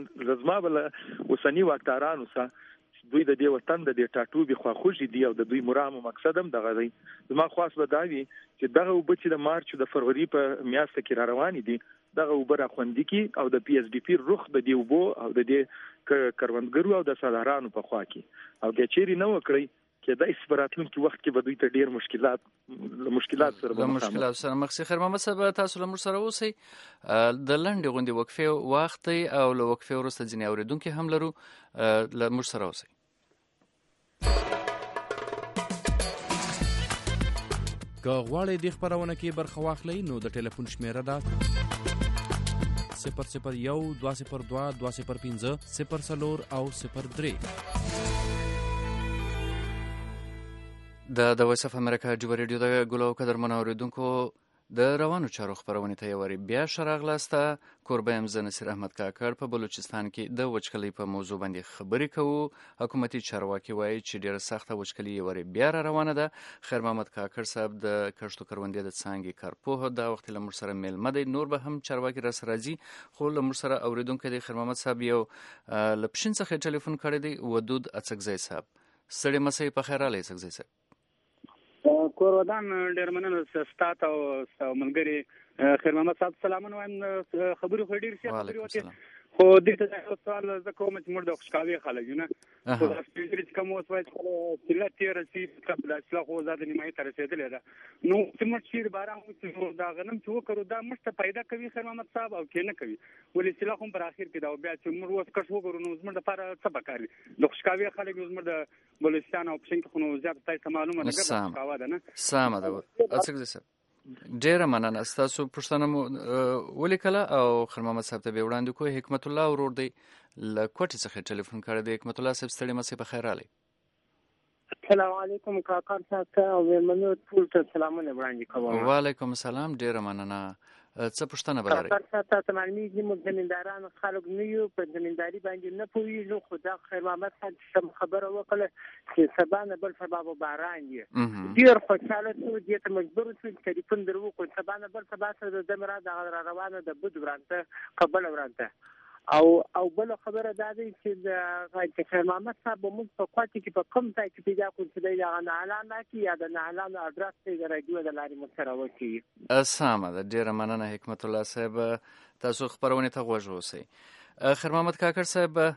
بل اوسنی وکدارانو سره دوی د دې وطن د ټاټوبي خواخوږي دی او د دوی مرامو مقصد هم دغه دی. زما خاص بداوی چې دغه وبچ د مارچ د فروری په میاشت کې را روان دي دغه وبره خوندې کی او د پی ایچ ډی پی رخ د دی وبو او د دې کروندګرو او د صادرانو په خوا کې او د چيري نو وکړي کې د اسپراتونکو وخت کې به دوی ته ډیر مشکلات سره مخ شي. خیر محمد صاحب تاسو له موږ سره اوسئ. د لنډې غونډې وقفې وخت او له وقفې وروسته ځینې اوریدونکو هم لرو، له موږ سره اوسئ. که غواړئ د خبرونه کې برخه واخلئ نو د ټلیفون شمیره ده 001 202 205 04 او 03. د وایس اف امریکا ډیو ریډیو د ګلو قدرمن اوریدونکو د روانو چارو خبرونه ته یوري بیا شراغلاسته کوربه ام زه نصیر احمد کاکړ په بلوچستان کې د وچکلۍ په موضوع باندې خبرې کوو. حکومتي چارواکي وایي چې ډیره سخته وچکلۍ یوري بیا را روانه ده. خیر محمد کاکړ صاحب د کښتو کروندې د څانګې کارپوه دا وخت له موږ سره میلمه دی. نور به هم چارواکي را سره راځي خو له موږ سره اوریدونکو دی. خیر محمد صاحب یو له پښین څخه ټلیفون کړی دی ودود اڅکزی صاحب. ستړي مسئ په خیر راغلی اڅکزی صاحب. کور ودان ډیر مننه ستاسو او ملګری خیر محمد صاحب سلامونه وایم. خبرې خو ډیر ښه خبرې وته خو دې ته سوال زه کوم چې موږ د خوشکاوي خلک یو نه خو د سپیډ کوم اوس وایي چې لا تیر سي قبل اصلاح خو زاد نیمه تر رسیدلې ده. نو چې موږ شیر باران چې دا غنم چې وکړو دا مشته پیدا کوي خیر محمد صاحب او کې نه کوي ولې اصلاح هم پر اخر کې دا بیا چې موږ اوس کښ وګورو نو زموږ لپاره څه پکاري د خوشکاوي خلک زموږ د بلوچستان او پښین کې خو زیات تاسو معلومه ده خوشکاوه ده نه سم ده. اڅکزی صاحب ډیره مننه ستاسو پوښتنه مو ولیکله او خیر محمد صاحب ته به وړاندې کوی. حکمت الله ورور دی له کوټې څخه ټلیفون کړی دی. حکمت الله صاحب ستړي مسئ په خیر راغلی. السلام علیکم کاکړ صاحب او مېلمنو ټول ته سلامونه وړاندې کوم. وعلیکم السلام ډیره مننه. څه پوښتنه بلرئ؟ کاکړ صاحب ته معلومیږي موږ زمینداران خلک نه یو په زمینداري باندې نه پوهېږو خو دا خیر محمد صاحب سم خبره وکړه چې سبا نه بل سبا به باران وي ډېر خوشحاله شو دې ته مجبور شو چې ټلیفون در وکړو سبا نه بل سبا سره د دم را روانه د بد ورانته قبل ورانته او بل خبره دا دی چې خیر محمد صاحب موږ په کوټه کې په کوم ځای کې پیدا کړو چې دا نه اعلان کی یا د نه اعلان اډرس ته راډیو د لارې مستر وکی. سمه ده ډیره مننه حکمت الله صاحب تاسو خبرونه ته غوږ اوسئ. خیر محمد کاکړ صاحب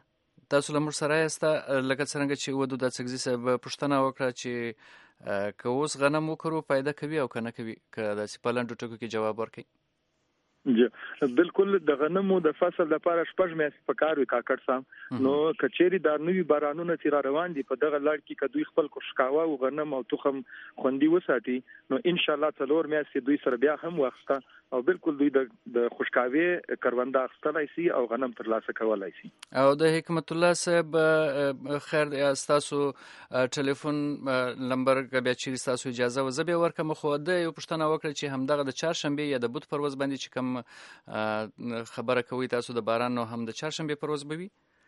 تاسو له موږ سره یاست لکه څرنګه چې ودود اڅکزي صاحب پوښتنه وکړه چې که اوس غنم وکړو فایده کوي او که نه کوي، که داسې په لنډو ټکو کې جواب ورکړئ. بالکل د غنمو د فصل لپاره 6 میاشتې پکار وي کاکړ سم. نو کچېری د نوې بارانونو چې را روان دي په دغه لړ کې کدوې خپل کوشکاوه او غنم او تخم خوندي وساتي نو ان شاء الله 4 میاشتې دوی سره بیا هم وخته او بالکل دوی د خوشکاوي کرونده اخستلای شي او غنم ترلاسه کولای شي. او د حکمت الله صاحب خیر تاسو ټلیفون نمبر بیا چې تاسو اجازه و زبې ورکم، خو د یو پښتنه وکړه چې همدغه د چهارشنبه یا د بوت پروز باندې چې کوم خبره کوي تاسو د باران نو هم د چهارشنبه پروز به وي.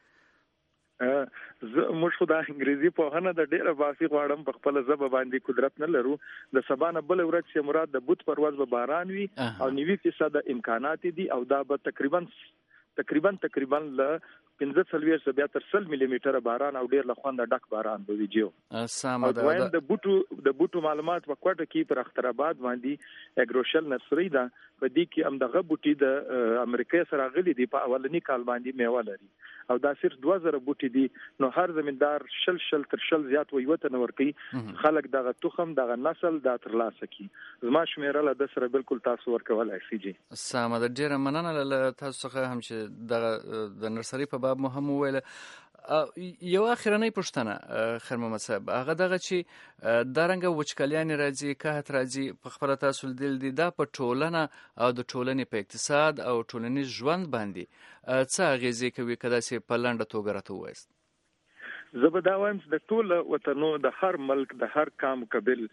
موږ خو د انګریزي په هنه د ډیره باسي غواړم په خپل ژبه باندې قدرت نه لرو. د سبانه بل ورځ چې مراد د بوت پرواز به باران وي او 90% امکانات دي او دا به تقریبا ل 15 بیا تر 100 ملي میټر باران او ډیر لخوند ډک باران به ویجو. سم ده د بوټو معلومات په کوټه کې پر اخترآباد باندې اګروشل نرسري ده په دې کې هم دغه بوټي د امریکا سره غلي دي په اولنی کال باندې میوه لري او دا صرف 2000 بوټي دي. نو هر زمیندار شل تر شل زیات وي وته نور کوي خلک دغه تخم دغه نسل دا ترلاسه کی. زما شمیره له د سره بالکل تاسو ورکول شي جی. سم ده ډیره مننه له تاسو څخه هم چې دغه د نرسري په باب مهم ویل. یو اخرنۍ پوښتنه خیر محمد صاحب، هغه دغه چې دا رنګه وچکالیانې راځي قحط راځي په خپله تاسو لیدل دي دا په ټولنه او د ټولنې په اقتصاد او ټولنیز ژوند باندې څه اغیزې کوي که داسې په لنډه توګه راته ووایاست؟ زه به دا وایم چې د ټول وطنو د هر ملک د هر قام قبیل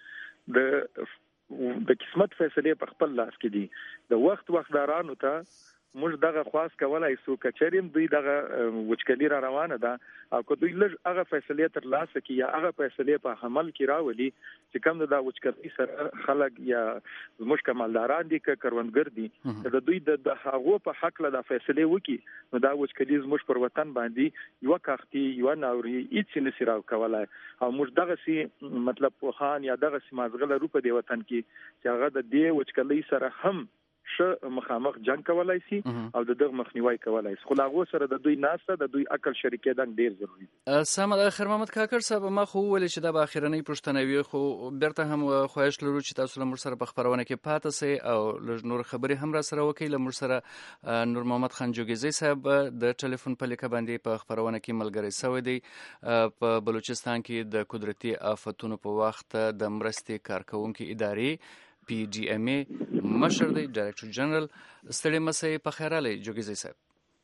د قسمت فیصلې په خپل لاس کې دي. د وخت دارانو ته موږ دغه خواص کولای سو کچریم دوی دغه وچکلی را روانه ده او که دوی لږ هغه فیصلې تر لاسه کی یا هغه فیصلې په عمل کې راولي چې کوم د وچکلی سره خلک یا زموږ کمالداران دي که کروندګر دي د دوی د هغو په حق له د فیصلې وکي نو دا وچکلی زموږ پر وطن باندې یو کاختي یو ناوري هیڅ نشي راو کولای. او موږ دغه سي مطلب پوهان یا دغه سي مازغله روپ دی وطن کې چې هغه د دې وچکلی سره هم مخامخ جنگ کولای شي او د دغه مخنیوي کولای شي. خو لاغو سره د دوی ناسته د دوی عقل شریکېدل ډیر ضروری دي. سم خیر محمد کاکړ صاحب، ما خو ویل چې دا به اخرنۍ پوښتنه وي خو بیرته هم خواهش لرو چې تاسو له موږ سره په خبرونه کې پاتې سئ او لږ نور خبرې هم را سره وکړئ. له موږ سره نور محمد خان جوګیزی صاحب د ټلیفون په لیکه باندې په خبرونه کې ملګری شوی دی. په بلوچستان کې د قدرتي آفتونو په وخت د مرستې کارکونکو ادارې PGMA مشر دی، ډایرکټر جنرال. ستړي مسئ په خیر علي جوګیزی صاحب.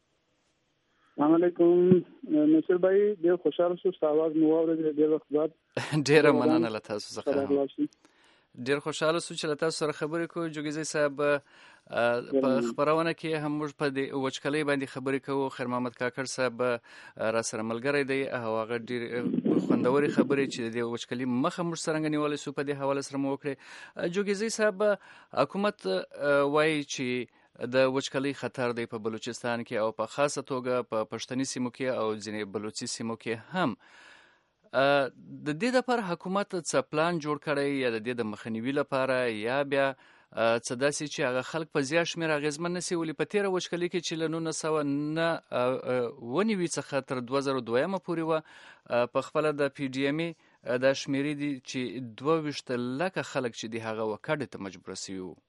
السلام علیکم نصر بھائی، ډیر خوشاله شو چې आवाज مو واورېد ډیر وخت بعد. ډیره مننه له تاسو څخه. ډیر خوشاله شو چې له تاسو سره خبرې کوو جوګیزی صاحب. په خبرونه کې هم موږ په دې وچکلۍ باندې خبرې کوو. خیر محمد کاکړ صاحب را سره ملګری دی او هغه ډیر خوندوري خبرې چې د وچکلۍ مخه موږ څرنګه نیولای شو په دې حواله سره مو وکړې. جوګیزی صاحب، حکومت وایي چې د وچکلۍ خطر دی په بلوچستان کې او په خاصه توګه په پښتني سیمو کې او ځینې بلوچي سیمو کې هم. د دې لپاره حکومت څه پلان جوړ کړی یا د دې د مخنیوي لپاره یا بیا څه داسې چې هغه خلک په زیات شمېر اغېزمن نه سي؟ ولې په تېره وچکلۍ کې چې له 1999 څخه تر 2002 پورې وه په خپله د PGMA دا شمېرې دي چې 22 لکه خلک چې دي هغه وکډې ته مجبوره سوي وو.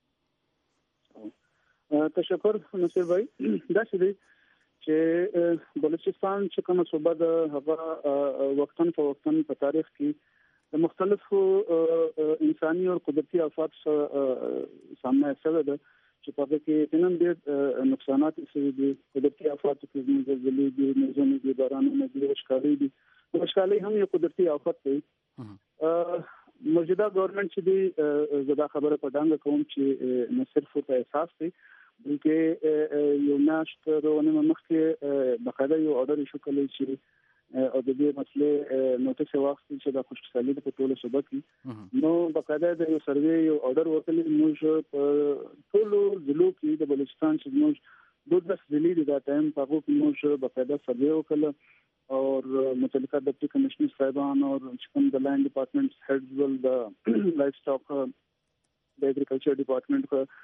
تشکر نصیر بھائی. داسې دی چې بلوچستان چې کومه صوبه ده هغه وقتاً فوقتاً په تاریخ کې د مختلفو انساني او قدرتي آفات سامنا شوه ده چې په دې کې تنن ډېر نقصانات شوي دي. قدرتي آفات کې زلزلې دي، نظامي دي، بارانونه دي، وچکالۍ دي. وچکالۍ هم یو قدرتي آفت دی. موجوده ګورنمنت چې دی زه دا خبره په ډانګه کوم چې نه صرف په احساس دی بلکې یو میاشت روانه مخکې بقاعده یو اورډر ایشو کړی چې او د دې مسلې نوټیس واخیستل چې د خوشحالي په ټوله صوبه کې نو بقاعده د یو سروې یو اورډر ورکړل. موږ په ټولو ضلعو کې د بلوچستان چې موږ 12 ضلع دي دا ټایم په هغه کې موږ بقاعده سروې وکړل اور متعلقه ډیپټي کمشنر صاحبان اور کوم د لینډ ډپارټمنټ هیډز ول د لایف سټاک د اګریکلچر ډپارټمنټ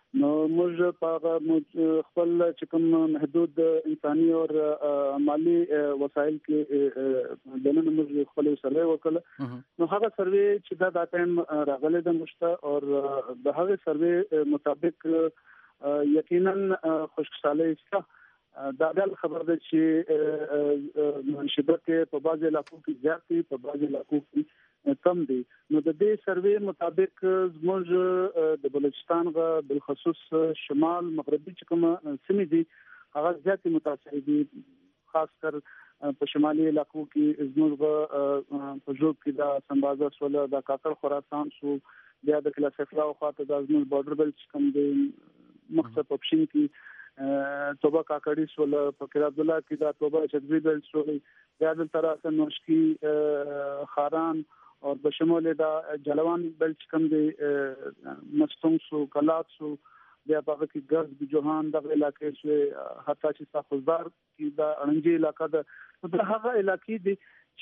نو موږ په خپل چې کوم محدود انساني او مالی وسایل کې دنه موږ خپل سروې وکړه. نو هغه سروې چې دا ټایم راغله د مشته او د هغه سروې مطابق یقینا خوشحالي شته. دا د خبر ده چې منشبت په بعض علاقو کې زیاتې په بعض علاقو کې کم دي. نو د دې سروې مطابق زموږ د بلوچستان غ بالخصوص شمال مغربي چې کوم سیمې دي هغه زیاتې متاثر دي، خاص کر په شمالي علاقو کې زموږ په جوب کې دا سنبازه سول دا کاکړ خراسان شو، بیا د کلا صفرا او خاطر د زموږ بارډر بل چې کوم دي مختص اپشن کې توبه کاکړی سول، په کلا عبد الله کې دا توبه چدوی بل سول، بیا د طرف نوشکی خاران او بشمول دا جلوان بل چې کوم دی مستون سو کلات سو، بیا په کې ګرز د جوهان د علاقې سو حتی چې ساخوزدار کې دا اړنجي علاقہ ده. د هغه علاقې دي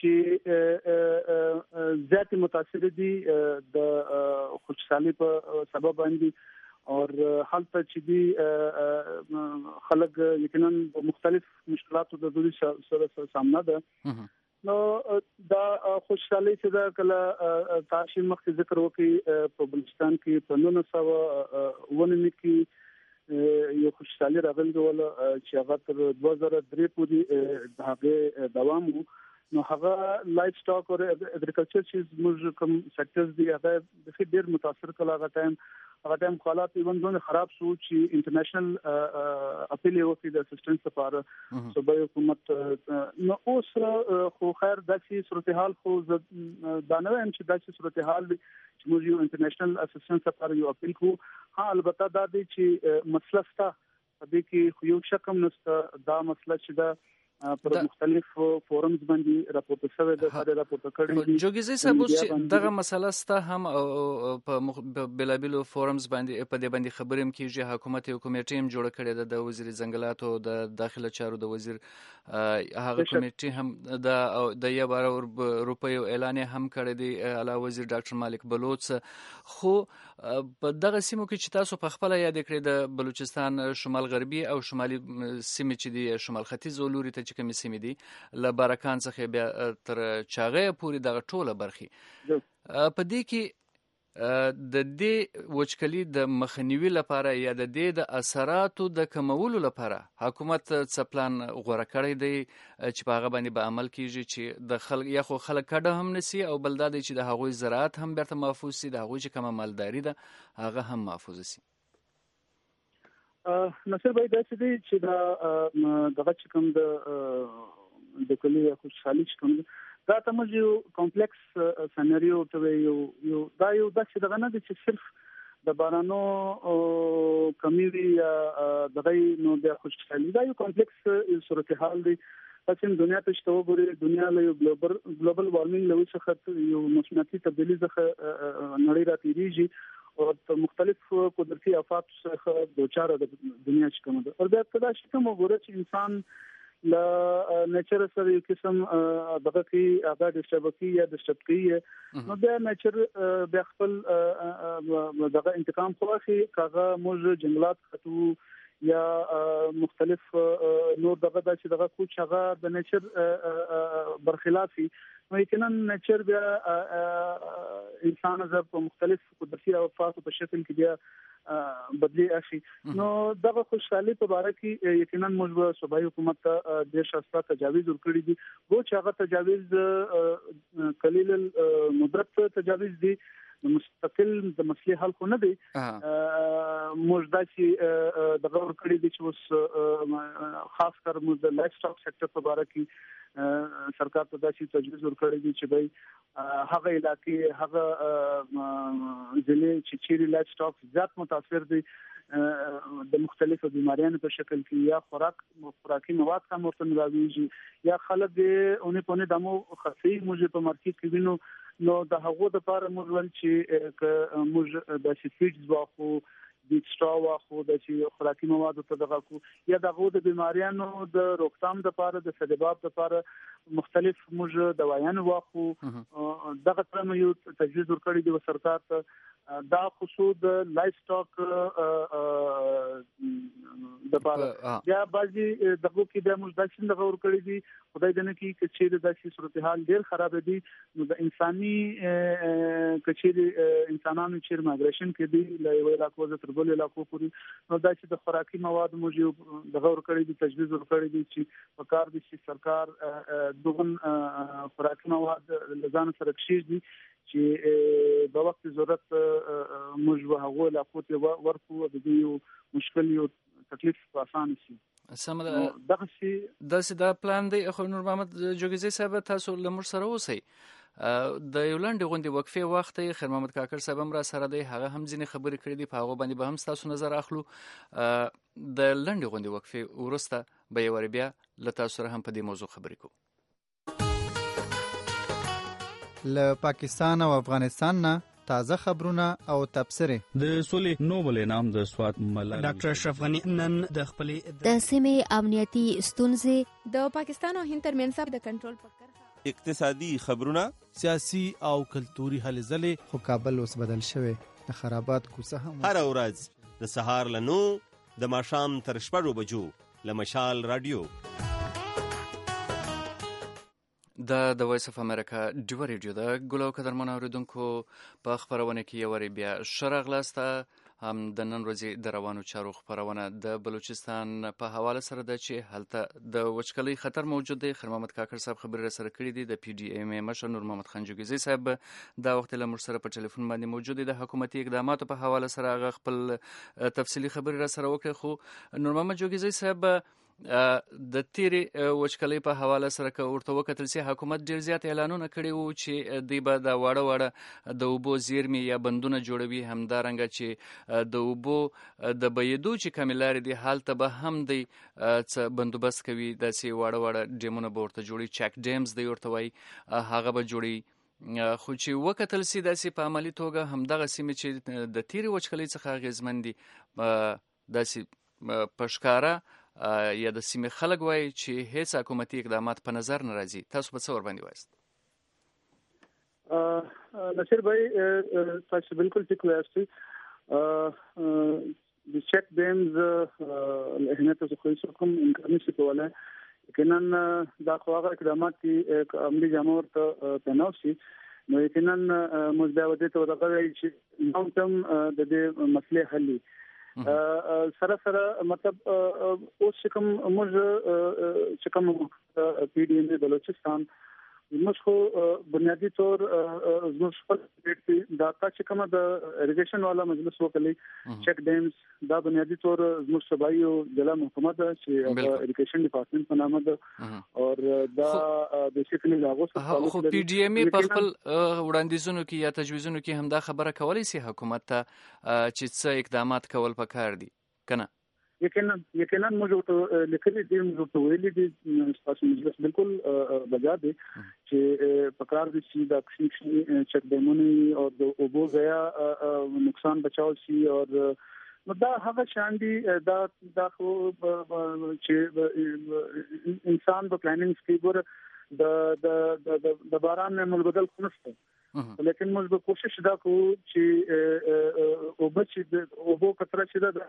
چې ذات متاثر دي د خوشحالي په سبب باندې او حالت چې دي خلک یقینا مختلف مشکلاتو د دوی سره سامنا ده. نو دا خوشحالي چې دا کله تاسو مخکې ذکر وکړي په بلوچستان کې په 1919 کې یو خوشحالي راغلی ول چې هغه تر 2003 پورې هغه دوام وو. نو هغه لایف سټاک او اګریکلچر چې موږ کوم سېکټرز دي هغه د ډېر متاثر کړه. هغه ټایم حالات ایون ځونه خراب شو چې انټرنیشنل اپیل وکړي د اسسټنس لپاره صوبایي حکومت. نو اوس خو خیر داسې صورتحال خو دا نه وایم چې داسې صورتحال چې موږ یو انټرنیشنل اسسټنس لپاره یو اپیل کوو. ها البته دا دی چې مسله ستا دې کې خو یو شکم نشته. دا مسله چې دا پر مختلف فورمز باندې راپورته شوی د سره راپورته کړي دي. جوګیزي صاحب چې دغه مسله ستا هم په بلابلو فورمز باندې په دې باندې خبرې هم کیږي. حکومت یو کمیټه هم جوړ کړې ده د وزیر ځنګلاتو د داخله چارو د وزیر هغه کمیټه هم د 1 روپیو اعلان هم کړی دی علاوه وزیر ډاکټر مالک بلوچ. خو په دغه سیمو کې چې تاسو په خپل یاد کړی د بلوچستان شمال غربي او شمالي سیمې چې دی شمال ختیځ ولوري ته چې کومې سیمې دي له بارکان څخه بیا تر چاغې پورې دغه ټوله برخي په دې کې د دې وچکلي د مخنیوي لپاره یا د دې د اثراتو د کمولو لپاره حکومت څه پلان غوړه کړی دی چې په هغه باندې به عمل کیږي چې د خلک یا خو خلک کډه هم نسی او بل دا دی چې د هغوی زراعت هم بیرته محفوظ شي، د هغوی چې کومه مالداري ده هغه هم محفوظ شي. نصر بھائی دا څه دی چې دا دغه چې کوم د کلی خوشحالي چې کوم دا تمج یو کمپلیکس سناریو ته یو داسې دغه نه دی چې صرف د بارانو کمی وي یا دغه نو د خوشحالي. دا یو کمپلیکس صورتحال دی. تاسو دنیا ته شته وګورئ، دنیا له یو ګلوبل وارمینګ له څخه یو موسمیاتي تبدیلی څخه نړۍ راتېریږي او مختلف قدرتي آفات څخه دوچاره د دنیا چې کوم ده. او دا چې کوم وګورئ چې انسان ل نیچر سره یو قسم دغه کې هغه ډیسټربکی یا ډیسټربکی نو بیا نیچر بیا خپل دغه انتقام خواخي کاغه موږ جنگلات خطو یا مختلف نور دغه د چې دغه کوچ هغه د نیچر برخلافي نو یقینا نیچر بیا انسان زر په مختلف قدرتي آفات په شکل کې بیا بدلی اخی. نو دغه خوشحالي په اړه کې یقینا موږ صوبایي حکومت ته د شاسته تجاویز ورکړي دي. وو چې هغه تجاویز قلیل المدت تجاویز دي، مستقل د مسلې حل خو نه دی. موږ دا چې دغه ورکړي دي چې اوس خاص کر موږ د لایف سټاک سېکټر په اړه کې سرکار ته دا چې تجویز ورکړي دي چې بھائی هغه علاقې هغه ضلع چې چیرې لایف سټاک زیات متاثر دي د مختلفو بیماریانو په شکل کې یا خوراکي مواد کم ورته ملاويږي یا خلک اونې پونه دمو خفي موږ په مارکیټ کې وینو. نو د هغو د لپاره موږ ول چې موږ د سیفیډز واخو د سټرا واخو د چې خوراکي مواد ته دغه کو یا دغه د بیماریانو د روکثام د لپاره د سدباب لپاره مختلف موږ دوايان واخو. دغه ترمه یو تجویز ورکړی دی سرکار ته دا خصوص د لایف سټاک د بار یا بعضي دغه کې د مزدشن د غور کړی دي خدای دې نه کې چې د داسې صورتحال ډیر خراب دي نو د انساني کچېر انسانانو چې ماګریشن کې دي له یو علاقو تر بل علاقو پورې نو دا چې د خوراکي مواد موجود د غور کړی دي تجویز ورکړی دي چې په کار دي چې سرکار دغه خوراکي مواد لزان سره کشي دي چې په وخت ضرورت موږ هغه علاقو ته ورکو د دې مشکل یو تکلیف آسان شي سمه دا پلان دی خو نور محمد جوګیزی صاحب تاسو لمر سره اوسئ د یو لاندې غونډې وقفې وخت خیر محمد کاکړ صاحب هم را سره دی هغه هم ځینې خبرې کړې دي په هغه باندې به هم تاسو نظر اخلو د لاندې غونډې وقفې وروسته به یو بیا له تاسو سره هم په دې موضوع خبرې کوو له پاکستان او افغانستان نه تازه خبرونه او تبصره د سولې نوبل انعام د سوات ملال ډاکټر اشرف غنی نن د خپل د سیمې امنیتي ستونزې د پاکستان او هند ترمنځ د کنټرول فکر اقتصادي خبرونه سیاسي او کلتوري هلې ځلې خو کابل اوس بدل شوی د خرابات کوڅه هم هر ورځ د سهار له 9 د ماښام تر 6 بجو له مشال رادیو د وایس اف امریکا ډیو ریډیو د ګلو قدرمن اوریدونکو په خبرونه کې یو بیا شرغلاسته هم د نن ورځې د روانو چارو خبرونه د بلوچستان په حواله سره ده چې هلته د وچکلۍ خطر موجود دی خیر محمد کاکړ صاحب خبرې سره کړې دي د پی ډی ایم مشر نور محمد خان جوګیزی صاحب دا وخت له موږ سره په ټلیفون باندې موجود دی د حکومتي اقداماتو په حواله سره هغه خپل تفصیلی خبرې سره وکړي خو نور محمد جوګیزی صاحب د تیری وچکلۍ په حواله سره که ورته وکتل سي حکومت ډیر زیات اعلانونه کړي وو چې دوی به د واړه د اوبو زیرمې یا بندونه جوړوي همدارنګه چې د اوبو د بېدو چې کمې لارې دي هلته به هم دی څه بندوبست کوي داسې واړه ډیمونه به ورته جوړي چک ډیمز دی ورته وایي هغه به جوړي خو چې وکتل سي داسې په عملي توګه همدغه سیمې چې د تیری وچکلۍ څخه اغېزمن دي داسې په ښکاره یا د سیمې خلک وایي چې هیڅ حکومتي اقدامات په نظر نه راځي تاسو په څه ور باندې وایست نصیر بھائی تاسو بالکل ٹھیک وایست د چک ډیمز اهمیت څه خو هیڅ کوم انکار نشي کولای یقینا دا خو هغه اقدامات چې عملي جامه ورته تناوسي نو یقینا موږ دا ودې ته ورغلي چې نو تم د دې مسلې حل سره مطلب اوس کوم موږ چې کوم پی ډی ایم بلوچستان موږ خو بنیادی طور موږ خپل دا چې کوم د اریګیشن والا مجلس وکړي چک ډیمز دا بنیادی طور موږ صوبایي او ضلع محکمه ده چې اریګیشن ډپارټمنټ په نامه ده او دا بیسیکلی لاغوس خو پی ډی ایم په خپل وړاندیزونو کې یا تجویزونو کې هم دا خبره کولای شي حکومت ته چې څه اقدامات کول پکار دي کنه یقینا موږ ته لیکلي دي موږ ته ویلي دي تاسو مجلس بالکل بجا دي چې پکار دي چې د اکشن چک ډیمونه او د اوبو ضایع نقصان بچاو شي او نو دا هغه شان دي دا خو چې انسان په پلانینګ کې ګور د باران نه مل بدل خنسته لیکن موږ به کوشش دا کوو چې اوبو کتره شي دا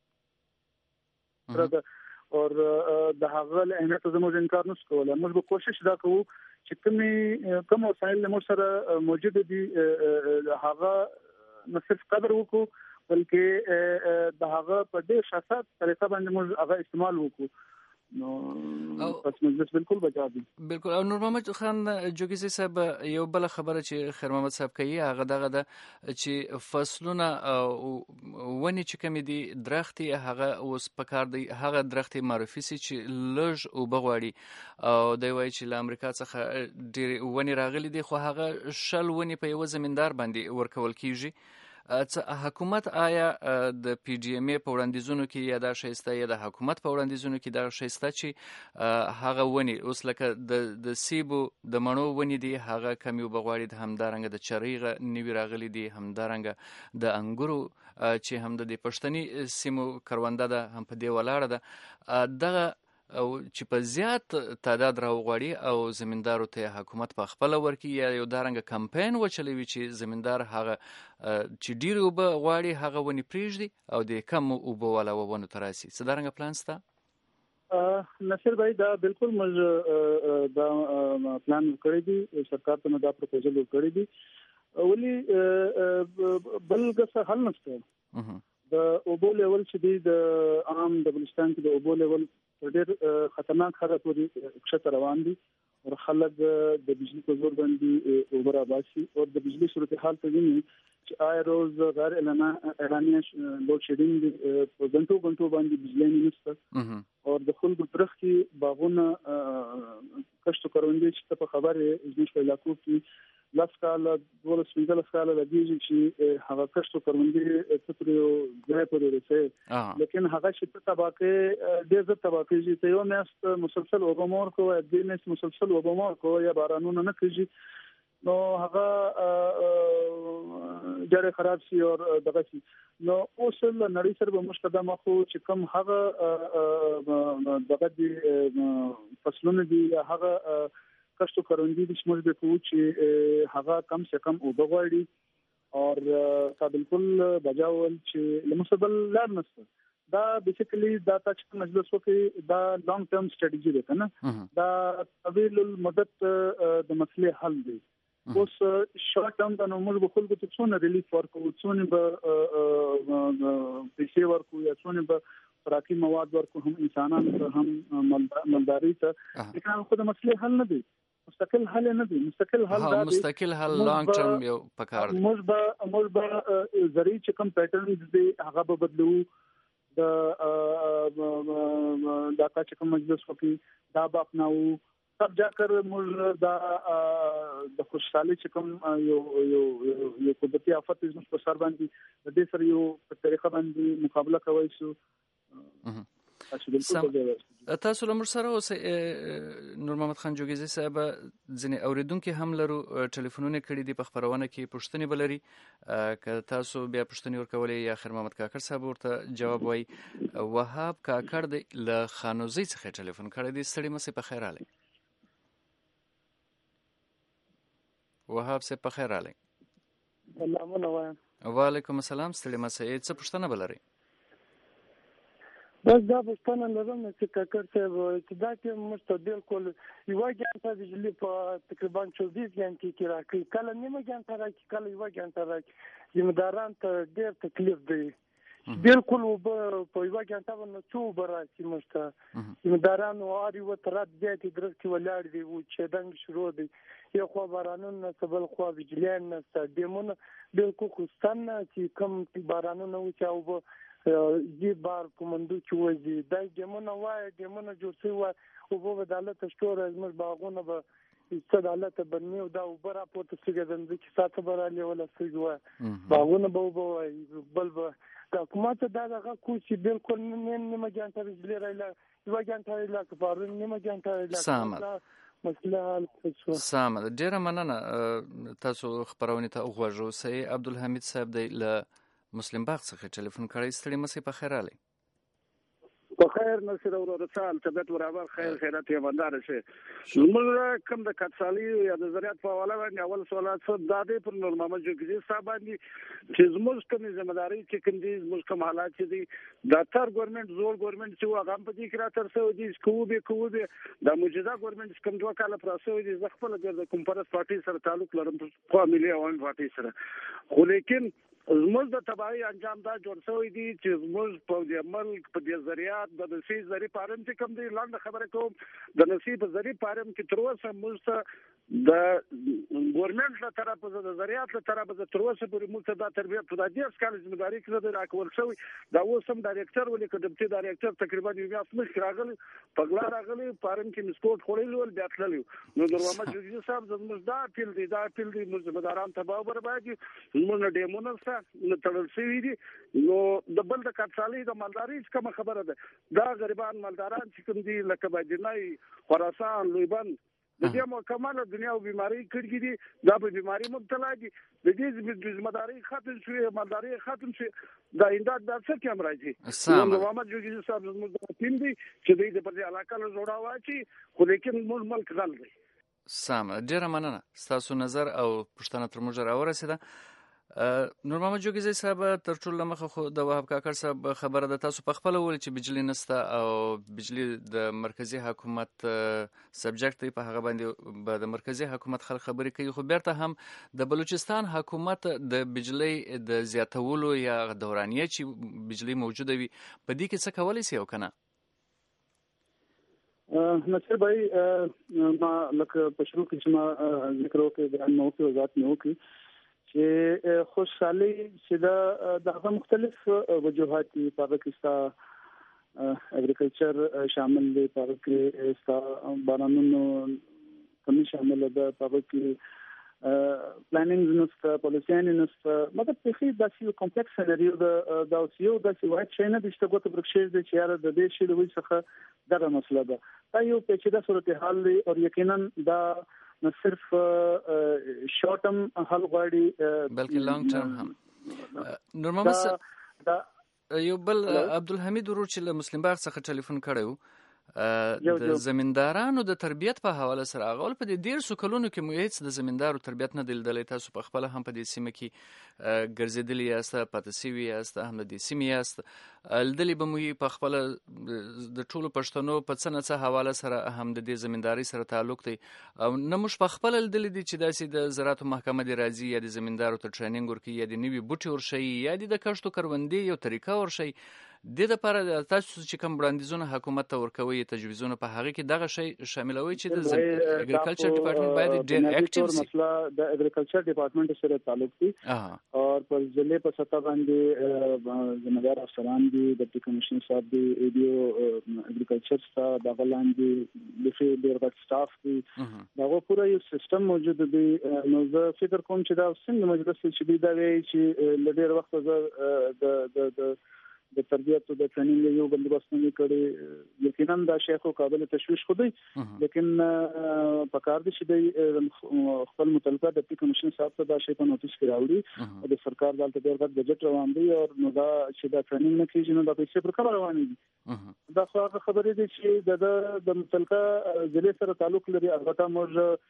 اور د هغه له اهمیت زموږ انکار نشو کولای موږ به کوشش دا کوو چې کوم وسایل له موږ سره موجود دي هغه نه صرف قدر وکړو بلکې د هغه په ډېر شاسات طریقه باندې موږ هغه استعمال وکړو نو پس مجلس بالکل بچا دي بالکل او نور محمد خان جوګیزی صاحب یو بل خبره چې خیر محمد صاحب کوي هغه دغه د چې فصلونه ونی چې کمی دي درختي هغه اوس پکار دی هغه درختي معرفي سي چې لږ او بغواړي او دوی وایي چې له امریکا څخه ډېر ونی راغلي دي خو هغه شل ونی په یو زمیندار باندې ورکول کیږي حکومت آیا د پی ډی ایم په وړاندیزونو کې یا د شایسته یا د حکومت په وړاندیزونو کې د شایسته چې هغه ونی اوس لکه د سیبو د مڼو ونی دي هغه کمی وبغواړي د همدارنګه د چریغه نیوی راغلي دي همدارنګه د انګورو چې هم د پښتني سیمو کرونده ده هم په دی ولاړه ده دغه او چې په زیات تعداد راوغواړي او زمیندارو ته حکومت په خپله ورکړي یا یو دارنګه کمپین وچلوي چې زمیندار هغه چې ډېرې اوبه غواړي هغه ونې پرېږدي او د کم اوبه والا ونو ته راسي. څه دارنګه پلان شته؟ نصیر بھائی دا بالکل موږ دا پلان کړی دی، سرکار ته دا پروپوزل کړی دی، ولی بل څه حل نشته. د اوبو لیول چې دی د عام د بلوچستان کې د اوبو لیول ډېر خطرناک حالت پورې کښته روان دي او خلک د بجلی په زور باندې اوبه راباسي او د بجلی صورتحال ته ویني چې آیا روز غیر اعلانیه لوډ شیډینګ په غنټو باندې بجلی نه نشته او د خلکو ترخ کې باغونه کښت کروندې چې په خبره زموږ په علاقو کې لاس کال 12 کال لګیږي چې هغه کښت کروندې تر یو ځای پورې رسي، لیکن هغه چې طبقه ډېر زیات طبقه چې ته یو میاشت مسلسل وبمور کو یا د میاشت مسلسل وبمور کو یا بارانونه نه کیږي نو هغه ډېر خراب شي او دغه شي. نو اوس له نړۍ سره به مشکدمه خو چې کوم هغه دغه دي فصلونه دي هغه کښت کروندې د شمول به کوو چې هغه کم سے کم اوبه غواړي او تا بالکل بجاول چې لمسبل لار نشته. دا بیسیکلی دا چې مجلس وکړي دا لانګ ټرم سټریټجی ده کنه، دا طویل المدت د مسلې حل دی. اوس شارټ ټرم د نومر بخل کو څونه ریلیف ورکو، څونه به پیسې ورکو یا څونه به خوراکي مواد ورکو، هم انسانانو ته هم مالداري ته، لیکن خو د مسلې حل نه دی، مستقل حل نه دی. مستقل حل دا دی، مستقل حل لانګ ټرم یو پکار دی. موږ به زری چې کوم پیټرنز دی هغه به بدلو، د دا چې کوم مجلس وکړي دا به اپناو، تب جا کر موږ د خوشحالي چې کوم یو قدرتي آفت زموږ په سر باندې د دې سره یو په طریقه باندې مقابله کوي شو. تاسو له موږ سره اوس نور محمد خان جوګیزي صاحب ځینې اوریدونکي هم لرو ټلیفونونه کړي دي په خبرونه کې پوښتنې بلري که تاسو بیا پوښتنې ورکولې یا خیر محمد کاکړ صاحب ورته جواب وایي. وهاب کاکړ دی له خانوزۍ څخه ټلیفون کړی دی. ستړي مسئ په خیر راغلی. وهاب صاحب په خیر راغلی. سلامونه وایم. وعلیکم السلام. ستړي مسئ څه پوښتنه بلري؟ بس دا پوښتنه لرم چې کاکړ صاحب چې دا کې مستدل کول یو ګانټه بجلی په تقریبا 24 غنټې کې راکړي، کله نیمه ګانټه راکړي، کله یو ګانټه راکړي. زمینداران ته ډېر تکلیف دی. بالکل په یو ګانټه باندې څو براسي مشته زمینداران او اړ یو تر دې درکې ولاړ دی او چې دنګ شروع دی. یو خو بارانونه سبل خو بجلیان نه دیمونه بالکل خوستان چې کم بارانونه و چې او جی بار کومندو چې وځي دا ګمونه وای ګمونه جوړ شي وای او په عدالت شتور زموږ باغونه به څه عدالت بنني او دا وبره پورته څنګه د چې ساته براله ولا څه وای باغونه به وای بل به دا حکومت دا دغه کو چې بالکل نه مګانته بجلی راځي یو ګانته راځي کفارو نه مګانته راځي مسله سم. ډیره مننه تاسو خبرونه ته وغوښو. سي عبدالحمید صاحب دی له مسلم باغ څخه ټلیفون کړی. ستړي مسئ په خیر راغلی. په خیر نصیر او رسال طبیعت برابر خیر خیرات یې وندار شي. موږ کوم د کټسالي یا د زراعت په حواله باندې اول سوالات څه دادې پر نور محمد جوګیزي صاحب باندې چې زموږ کوم ځمداري چې کوم دي زموږ کوم حالات چې دي د تر ګورنمنت زور ګورنمنت چې هغه په دې کې را تر څو دي کوو به د موجوده ګورنمنت کوم دوه کال پراسو دي ز خپل د کومپارس پارټي سره تعلق لرم خو ملي عوام پارټي سره، خو لیکن زموږ د تباہي انجام دا جوړ شوی دی چې زموږ په دې عمل په دې ذریعہ د نصیب ذریعہ پارم چې کوم دی لاندې خبره کوم د نصیب ذریعہ پارم کې تر اوسه موږ د ګورنمنت له طرفه د ذریعہ له طرفه د تر اوسه پورې موږ د تربیت په دې اسکال ځمداري کې د راکول شوی دا اوس هم ډایریکټر ولې کډپټي ډایریکټر تقریبا یو میاشت مخکې راغلی پغلا راغلی پارم کې مسکوټ خوري ول بیا تللی نو د محمد جوګي صاحب زموږ دا اپیل دی موږ مداران تباہ بربادي موږ ډیمونس نو تړل شوی دي. نو د بل د کټسالي د مالداري کوم خبره ده دا غریبان مالداران چې کوم دي لکه باجنای خراسان لویبند د دې مکمله دنیا او بیماری کړي دي دا په بیماری مبتلا دي د دې ذمہداري ختم شوی مالداري ختم شوی دا انداد د څه کې امراضي نو محمد جوګي صاحب زموږ ټیم دی چې د دې په علاقه له جوړا واچي خو لیکن موږ ملک غل دی سم ډیره مننه ستاسو نظر او پښتنه تر موږ راورسېده نور محمد جوګي صاحب تر ټولو مخه خو د وهاب کاکړ صاحب خبره ده تاسو په خپل ول چې بجلی نسته او بجلی د مرکزی حکومت سبجیکټ دی په هغه باندې به د مرکزی حکومت خلک خبرې کوي خو بیرته هم د بلوچستان حکومت د بجلی د زیاتولو یا دورانیه چې بجلی موجوده وي په دې کې څه کولی شي او کنه نصر بھائی ما لکه په شروع کې چې ما ذکر وکړ بیان مو کې وضاحت مو کې چې خوشحالي چې د مختلف وجوهات دي په کې اګریکلچر شامل دي په کې بارانونو کمی شامل ده په کې پلانینګ نسته پالیسیان نسته مطلب په داسې یو کمپلیکس سناریو د اوسیو داسې وایي چې نه د شتګوت برکشیر د چیار د دې شی د وې څخه دغه مسله ده دا یو پیچیده صورتحال دی او یقینا دا نه صرف شارټ ټرم حل غواړي بلکې لانګ ټرم هم نور محمد یو بل عبدالحمید ورور چې له مسلم باغ څخه ټلیفون کړی د زمیندارانو د تربیت په حواله سره اغول په دې ډیر سکلونو کې مو هیڅ د زمیندارو تربیت نه دلدلې تاسو په خپل هم په دې سیمه کې ګرځېدلی یاست پاتسیوي یاست هم د دې سیمه یاست لدلې به مو په خپل د ټولو پښتنو په څه نه څه حواله سره هم د دې زمینداری سره تعلق دی او نه موږ په خپل لدلې دي چې داسې د زراعت محکمه دی راځي یا د زمیندارو ته ټریننګ ورکوي یا د نوي بوټي ورشي یا د کښتو کروندې یو طریقه ورشي د لپاره تاسو چې کوم وړاندیزونه حکومت ته ورکوي تجویزونه په هغه کې دغه شی شاملوي چې د اګریکلچر ډپارټمنټ باید ډیر اکټیو شي مسله د اګریکلچر ډپارټمنټ سره تعلق دی او پر ضلع په سطح باندې ځمدار افسران دي ډیپټي کمشنر صاحب دی ایډیو اګریکلچر سره د غلاندې د ډیر غټ سټاف دی دا پورا یو سیستم موجود دی نو زه فکر کوم چې دا څنګه مجلس چې دا وی چې لډیر وخت د تربیت او د ټریننګ یو بندوبست نه کړي یقینا دا شیخ او قابل تشویش خو دی لیکن په کار دي چې د خپل متعلقه ډیپټي کمشنر صاحب ته دا شی په نوټیس کې راوړي او د سرکار دلته ډېر غټ بجټ روان دی او نو دا چې دا ټریننګ نه کیږي نو دا پیسې پر کوم روان دي دا خو خبرې دي چې د متعلقه ضلع سره تعلق لري البته موږ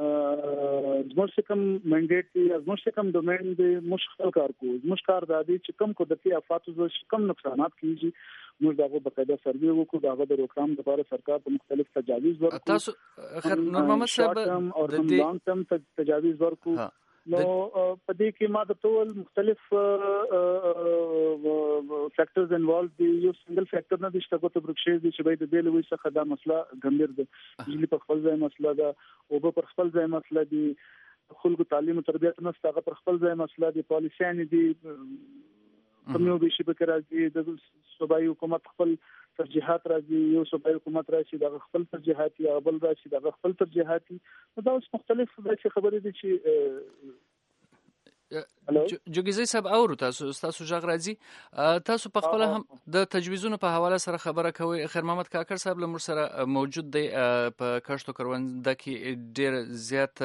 زموږ کوم منډیټ دی زموږ کوم ډومین دی مشکل کار کو زموږ کار دادی چې کوم قدرتي افاتو ز کم نقصانات کیږي موږ دغه بقاعده سروې وکړو دغه د روکام لپاره سرکار په مختلف تجاویز ورکړي تاسو خیر نور محمد صاحب د دې لانګ ټرم تجاویز ورکړو نو په دې کې ما د ټول مختلف فیکټرز انوالو دي یو سنگل فیکټر نه دي چې تاسو برکشیر دي چې باید د دې لوي څخه دا مسله ګمبیر ده بجلی په خپل ځای مسله ده او په خپل ځای مسله دي خلکو تعلیم او تربیت نه ستغه پر خپل ځای مسله دي پالیسیان دي کومو به شي به راځي د صوبایي حکومت خپل ترجیحات راځي یو صوبایي حکومت راځي د خپل ترجیحات یا بل راځي د خپل ترجیحات دا اوس مختلف خبرې دي چې جوګیزي صاحب اورو تاسو ژغ راځي تاسو په خپل هم د تجویزونو په حواله سره خبره کوي خیر محمد کاکړ صاحب لمر سره موجود دی په کښتو کرونده کې ډیر زیات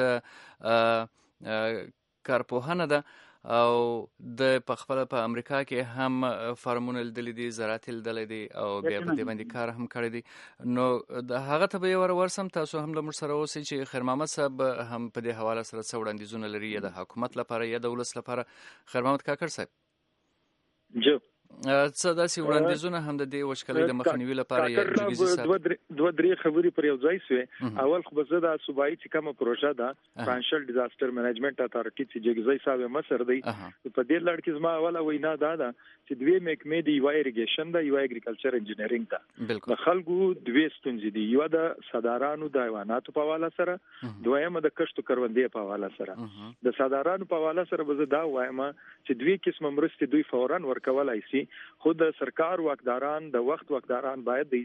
کارپوهنه ده او د پخپله په امریکا کې هم فارمونه لیدلي دي زراعت لیدلی دي او بیا په دې باندې کار هم کړی دی نو د هغه ته به یې ورسم تاسو هم له موږ سره اوسئ چې خیر محمد صاحب هم په دې حواله سره څه وړاندیزونه لري یا د حکومت لپاره یا د ولس لپاره خیر محمد کاکړ صاحب څه داسې وړاندیزونه هم د دې وشکلۍ د مخنیوي لپاره یا جوګیزي صاحب دوه درې خبرې پر یو ځای سوې اول خو به زه د صوبایي چې کومه پروژه ده فاینانشل ډیزاستر منیجمنت اتارټي چې جوګیزي صاحب مصر دی په دې لړ کې زما اوله وینا ده چې دوی محکمې دی یو اریګیشن ده یو اګریکلچر انجینرینګ ده د خلکو دوی ستونزې دي یو د صدارانو د حیواناتو په حواله سره دویم د کښتو کروندې په حواله سره د صدارانو په حواله سره به زه دا وایم چې دوی قسم مرستې دوی فورا ورکولای شي خود سرکار واکداران د وخت واکداران باید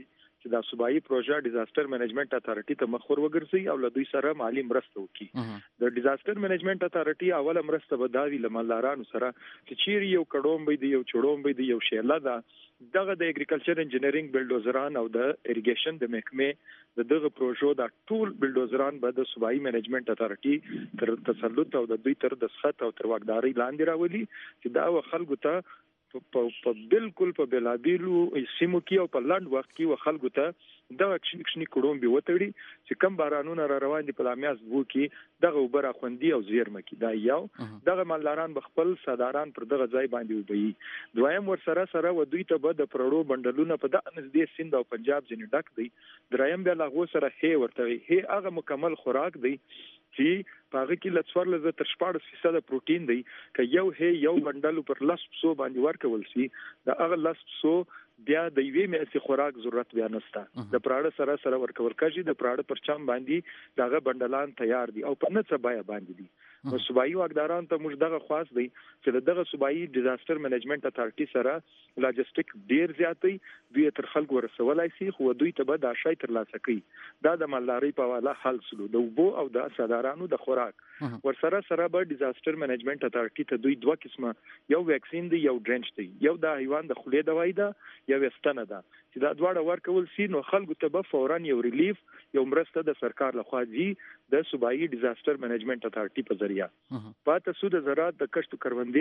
چې دا صوبایي پروژه ډیزاستر منیجمنت اتارټي ته مخ ور وګرځي او له دوی سره مالی مرسته وکړي. د ډیزاستر منیجمنت اتارټي اوله مرسته به دا وي له مالدارانو سره چې چیرې یو کډوم دی، یو چړوم دی، یو شیله ده، دغه د اګریکلچر انجینرینګ بلډوزران او د اریګیشن د محکمې دغه پروژو دا ټول بلډوزران به د صوبایي منیجمنت اتارټي تر تسلط او د دوی تر دسخط او تر واکداري لاندې راولي چې دا خلکو ته په بالکل په بلابیلو سیمو کې او په لاند وخت کې خلکو ته دا کښنی کډوم به وتړي چې کم بارانونه را روان دي په لامیاس وو کې دغه وبره خوندي او زیرمه کې دا یو دغه مالداران بخپل صداران پر دغه ځای باندې وبي. دویم ور سره و دوی ته به د پرړو بندلونه په د نږدې سند او پنجاب ځنې ډک دی. دریم بیا لاغو سره هي ورته هي هغه مکمل خوراک دی چې پاغه کې لڅور لزه تر 14% پروتین دی که یو بندل پر 10% باندې ورکول شي دا هغه 10% بیا د یوې مېسي خوراک ضرورت بیا نشته. د پراړه سره ورکول کېږي د پراړه پر چم باندې داغه بندلان تیار دي او په نڅه بیا باندې دي. نو صوبایي واکداران ته موږ دغه خاص دی چې دغه صوبایي ډیزاستر منیجمنت اتارټي سره لاجستیک ډیر زیاتې دوی تر خلکو ورسولای شي خو دوی ته به دا شای تر لاسه کوي. دا د مالداري په حواله حل سلو د وبو او د صدارانو د خوراک ور سره به ډیزاستر منیجمنت اتارټي ته دوی دوه قسمه یو ویکسین دی یو ډرنچ دی، یو د حیوان د خولې دوايي ده یو وستنه ده چې دا دواړه ورکول شي نو خلکو ته به فورا یو ریلیف یو مرسته د سرکار لخوا دی د صوبایي ډیزاستر منیجمنت اتارټي په ذریعہ پاتې سود زراعت د کښت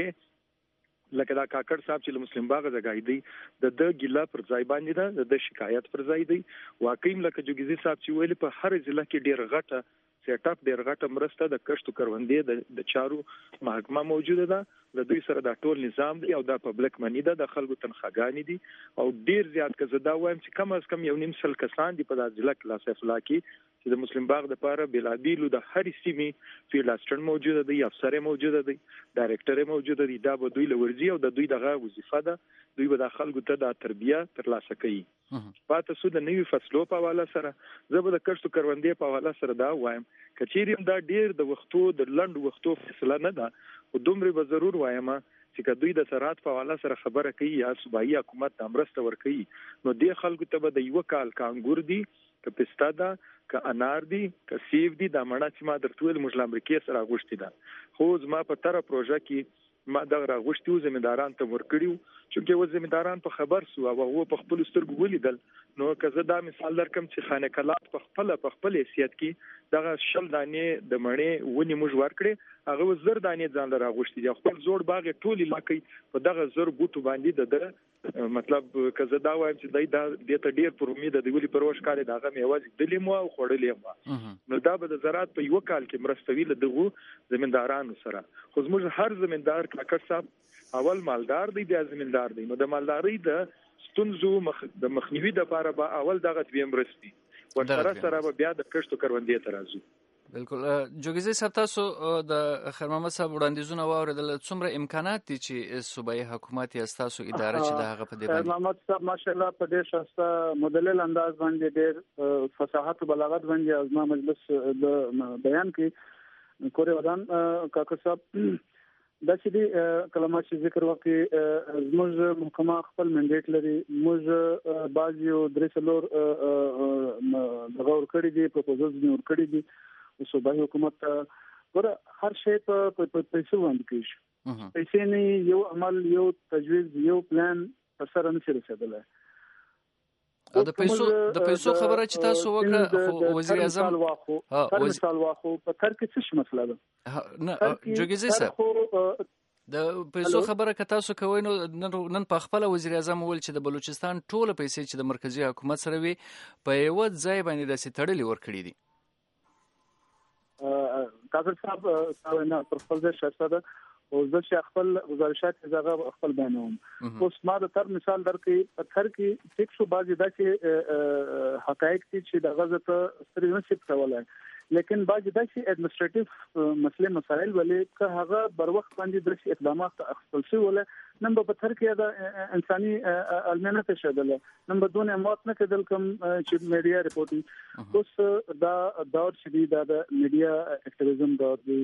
کروندې لکه دا کاکړ صاحب چې مسلم باغ زګای دی د ګیلا پر ځای باندې ده د شکایت پر ځای دی. واقعي لکه جوګیزي صاحب چې ویل په هر ضلع کې ډیر غټه سیټ اپ ډیر غټه مرسته د کښت کروندې د چارو محکمه موجوده ده. د دوی سره دا ټول نظام دی او دا پبلک منی ده د خلکو تنخواګانی دي او ډیر زیات که زدا وایم چې کم از کم 1.5 کسان دي په د ضلع کلاس افلا کې چې د مسلم باغ د لپاره بلابیلو د هر سیمې فیلډ اسسټنټ موجوده دی، افسر موجوده دی، ډایرکټر موجوده دی. دا به دوی لورځي او د دوی دغه وظیفه ده دوی به د خلکو ته د تربیه ترلاسه کوي. پاتې سود د نوي فصلو په حواله سره زبر د کښت کروندې په حواله سره دا وایم کچېریم دا ډیر د وختو د لند وختو فیصله نه ده او دومره به ضرور وایم چې دوی د زراعت په حواله سره خبره کوي یا صوبایي حکومت د امرسته ور کوي نو د خلکو ته به د یو کال کانګور دي که پستا ده که انار دي که سیب دي دا مړه چې ما درتویل موږ امریکای سره غوښتي ده خو زما په تر پروژه کې ما دغه غوښتیو زمینداران ته ورکړیو چې و زمینداران په خبر سو او هو په خپل سترګو ولیدل نو که دا مثال درکم چې خانه کلات په خپل حیثیت کې دغه شل دانې د مړې ونی موږ ورکړي هغه زر دانې ځان لره غوښتي دي خپل زوړ باغ ټولي لکې په دغه زر بوټو باندې د مطلب که دا وایم چې دا د ته ډیر پر امید دی ولی پروش کال دغه میوازي دلې مو او خړلې مو نو دا به د زراعت په یو کال کې مرستوي له دغه زمیندارانو سره خو موږ هر زمیندار کاکړ صاحب اول مالدار دی بیا زمیندار دی نو د مالداري د ستونزو د مخنیوي د لپاره به اول دغه تبي مرستي ورته سره بیا د کښت کروندې ترازو. بالکل جوګیزي صاحب تاسو د خیر محمد صاحب وړاندیزونه واوریدل څومره امکانات دي چې صوبایي حکومت یا تاسو اداره چې د هغه په دی باندې محمد صاحب ماشاءالله په ډېر شاسته مدلل انداز باندې ډېر فصاحت او بلاغت باندې ازما مجلس د بیان کې کورې ودان کاکړ صاحب دا چې کلمات چې ذکر وکړي زموږ محکمه خپل منډیټ لري موږ بازیو درسلور دغه ورکړي دي پروپوزلز نه ورکړي دي صوبایي حکومت ور هر شی په پیسو باندې کیږي پیسې نه یو عمل یو تجویز یو پلان پر سره نه رسیدلی د پیسو خبره چې تاسو وکړه خو وزیر اعظم مثال واخو په کار کې څه مسله ده نه جوګیزي صاحب د پیسو خبره که تاسو کوئ نو نن په خپل وزیر اعظم ول چې د بلوچستان ټول پیسې چې د مرکزی حکومت سره وي په یو ځای باندې د سټړلې ورکړي دي. کاظم صاحب نه پر خپل ځای شته ده او زه چې خپل گزارشات زغه خپل بیانوم اوس ما د تر مثال درکې په تر کې ټیک شو بعضی دا چې حقایق چې د غزه ته ستري نشي کولای لیکن بعضی دا چې اډمنسټریټیو مسلې مسائل ولې که هغه بر وخت باندې درشي اقدامات خپل شي ولې نن په تر کې دا انساني علمانه تشدل نن په دونه موت نه کېدل کوم چې میډیا رپورټینګ اوس دا دور شدید د میډیا اکټیویزم دور دی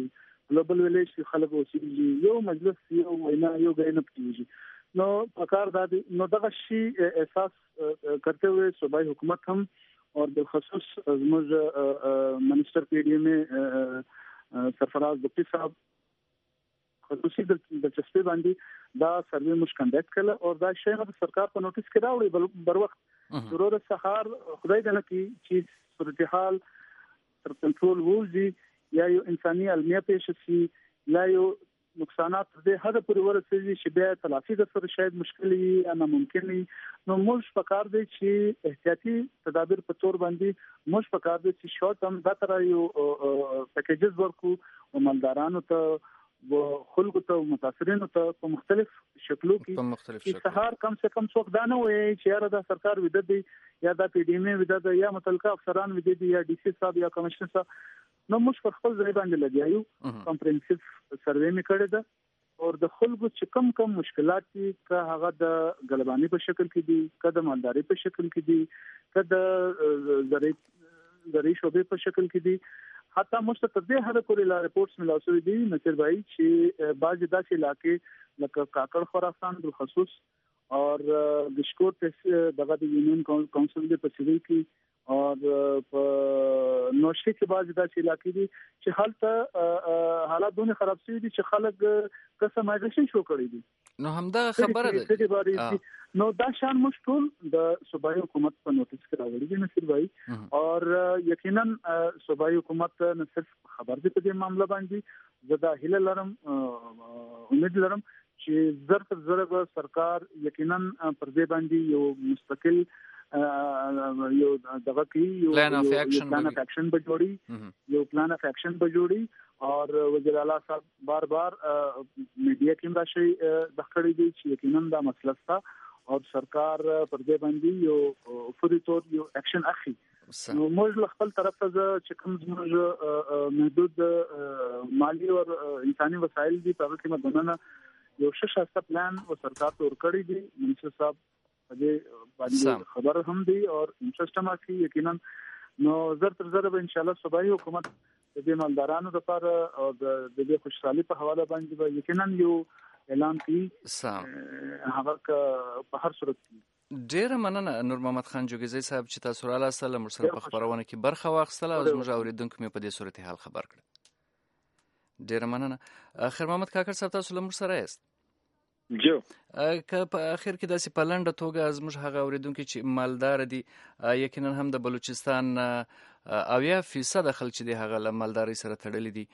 ګلوبل ویلیج کې خلک اوسېږي، یو مجلس یو وینا یو غینه کیږي. نو پکار دا نو دغه شی احساس کرتے ہوئے صوبائی حکومت هم اور بالخصوص زموږ منسٹر پی ڈی ایم سرفراز بکتی صاحب خصوصي دلچسپي باندې دا سروې موږ کنډکټ کړل او دا شی د سرکار په نوټیس کې راوړی بر وخت ضرور سهار خدای دې نه کی چې صورتحال تر کنټرول ووزي یا یو انساني علمیه پیښ شي لا یو نقصانات دې هغه پورې ورسېږي چې بیا تلافي د سره شاید مشکل وي یا ناممکن وي. نو موږ پکار دی چې احتیاطي تدابیر په تور باندې موږ پکار دی چې شورت هم دا تر یو پیکیجز ورکو او مالدارانو ته و خلکو ته متاثرینو ته په مختلف شکلو کې سهار کم سے کم څوک دا نه وایي چې یاره دا سرکار ویده دی یا دا پی ډی ایم ویده دی یا متعلقه افسران ویده دي یا ډي سي صاحب یا کمشنر صاحب. نو موږ په خپل ځای باندې لګیایو کمپریهنسیو سروې مې کړې ده او د خلکو چې کم مشکلات دي که هغه د غلبانی په شکل کې دي که د مالداري په شکل کې دي که د زرعي شعبې په شکل کې دي حتی مستقبل هر کولی لا ریپورتس ملاو شوی دي نصیر بھائی چې بعض داسې علاقې لکه کاکړ خراسان بالخصوص اور گشکور دغه د یونین کونسل د پسیوی کې اور په نوشي کې بعض داسې علاقې دي چې حالت حالات دونه خراب شوي دي چې خلک قسم مایګریشن شو کړی دي. نو همدا خبره ده نو دا شان مشکل د صوبایي حکومت په نوټیس کې راوړي دي نصیر بھائی اور یقینا صوبایي حکومت نه صرف خبر دي په دې معاملې باندې زدا هله لرم امید لرم چې زر تر زر سرکار یقینا پر دې باندې یو مستقل یو دغه کې یو پلان اف ایکشن به جوړي اور وزیر اعلی صاحب بار میډیا کې راشي د خړې دي چې یقینا دا مسله ستا او سرکار پر دې باندې یو فوري طور یو اکشن اخلي. نو موږ خپل طرف ته چې کوم زموږ محدود مالی او انساني وسایل دي په هغه کې مدننه یو شاشه پلان او سرکار ته ورکړی دي. منسټر صاحب دې باندې خبر هم دي او انټرست هم اخلي یقینا. نو زر تر زر به ان شاء الله صوبایي حکومت د دې مالدارانو لپاره او د دې خوشحالي په حواله باندې به یقینا یو اعلان کوي هغه په هر صورت کې. ډیره مننه نور محمد خان جوګیزی صاحب چې تاسو را لاسله موږ سره په خبرونه کې برخه واخیستله او زموږ اوریدونکو مې په دې صورتحال خبر کړ. ډیره مننه. خیر محمد کاکړ صاحب تاسو له موږ سره یاست؟ جو که په اخر کې داسې په لنډه توګه زموږ هغه اوریدونکي چې مالدار دي یقینا هم د بلوچستان 80% خلک چې د هغه له مالدارۍ سره تړلي دي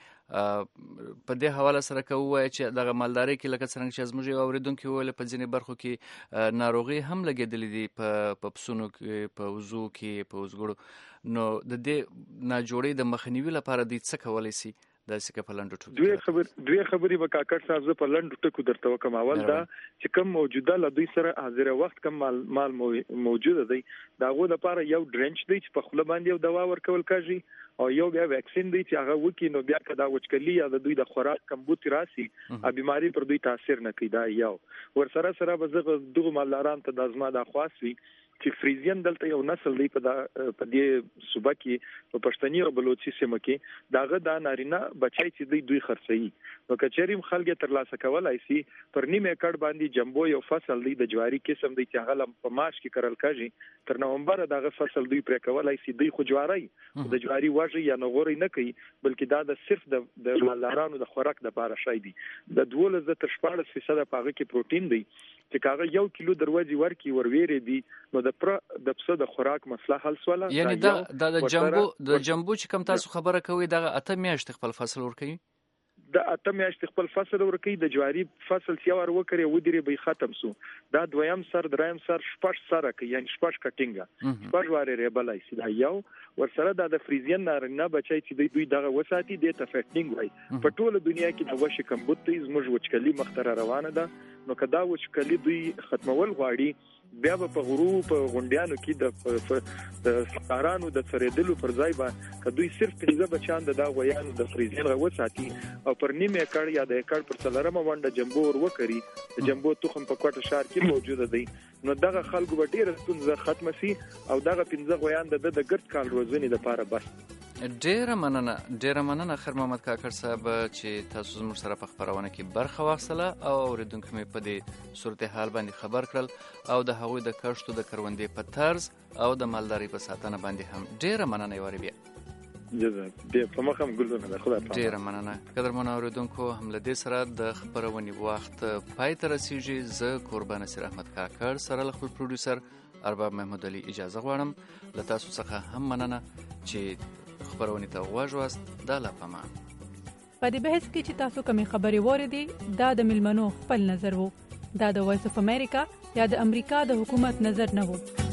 په دې حواله سره که ووایه چې دغه مالدارۍ کې لکه څرنګه چې زموږ یو اوریدونکي وویل په ځینې برخو کې ناروغي هم لګېدلې دي په پسونو کې په وزو کې په وزګړو نو د دې ناجوړۍ د مخنیوي لپاره دوی څه کولی سي؟ داسې که په لنډو ټکو دوی خبرې به کاکړ صاحب زه په لنډو ټکو درته وکم. اول دا چې کوم موجوده له دوی سره حاضر وخت کوم مال موجوده دی د هغو لپاره یو ډرنچ دی چې په خوله باندې یو دوا ورکول کېږي او یو بیا ویکسین دی چې هغه وکي نو بیا که دا وچکلي یا د دوی د خوراک کمبود راسي ا بیماری پر دوی تاثیر نه کوي. دا یو ورسره سره به زه دغه مالداران ته د ازما د خواص وي چې فریزین دلته یو نسل دی په دې صوبه کې په پښتني او بلوچي سیمه کې داغه د نارینه بچای چې دوی خرڅي نو کچریم خلک ترلاسه کولای شي پر نیمه کډ باندې جنبو یو فصل دی د جواری قسم دی چې هغه په مارچ کې کرل کېږي تر نومبر دغه فصل دوی پر کولای شي دوی خو جواری د جواری واژه یا نغوري نه کوي بلکې دا د صرف د مالدارانو د خوراک د لپاره شای دی. د 12 تر 14% پاغه کې پروتین دی چې کاغه 1 کیلو دروازې ورکی ورويره دي نو د پسه د خوراک مسله حل سواله. یعنی د جنبو چې کوم تاسو خبره کوي دغه اته میاشتې خپل فصل ورکوي د اته میاشتې خپل فصل ورکوي د جواری فصل سیوار وکړي ودري به ختم سو دا دویم سر دریم سر شپږ سره کوي یعنی شپږ کټینګه شپږ واره ریبلای سي دا یو ورسره د فریزین نارینه بچای چې دوی دغه وساتي د تفټینګ وای په ټوله دنیا کې د وښ کمبود ته زموږ وچکلي مختره روانه ده نو کدا وچکلي دوی ختمول غواړي بیا په غرو په غونډیانو کې د سکارانو د سریدلو پر ځای باندې دوی صرف 15 بچان د غویانو د فریزین غو ساتي او پر نیمه کړ یا د کړ پر څلرمه باندې جنبو ور وکړي د جنبو تخم په کوټه شهر کې موجوده دی نو دغه خلکو به ډیره ستونزه ختمه سي او دغه 15 غویان د ګرد کال روزنی لپاره بس ډیره مننه خیر محمد کاکړ صاحب چې تاسو زموږ سره په خبرونه کې برخه واخیستله او اوریدونکو مې په دې صورتحال باندې خبر کړل او د هغوی د کښتو د کروندې په طرز او د مالدارۍ په ساتنه باندې هم ډیره مننه یوارې بیا ډیره مننه. قدرمنو اوریدونکو هم له دې سره د خبرونې وخت پای ته رسیږي. زه کوربه نصیر احمد کاکړ سره له خپل پروډوسر ارباب محمود علي اجازه غواړم له تاسو څخه هم مننه چې خبرونې ته غوږ واست. دا لا پامان په دې بحث کې چې تاسو کومې خبرې واورېدې دا د ملمنو خپل نظر وو. دا د وایس اف امریکا یا د امریکا د حکومت نظر نه وو.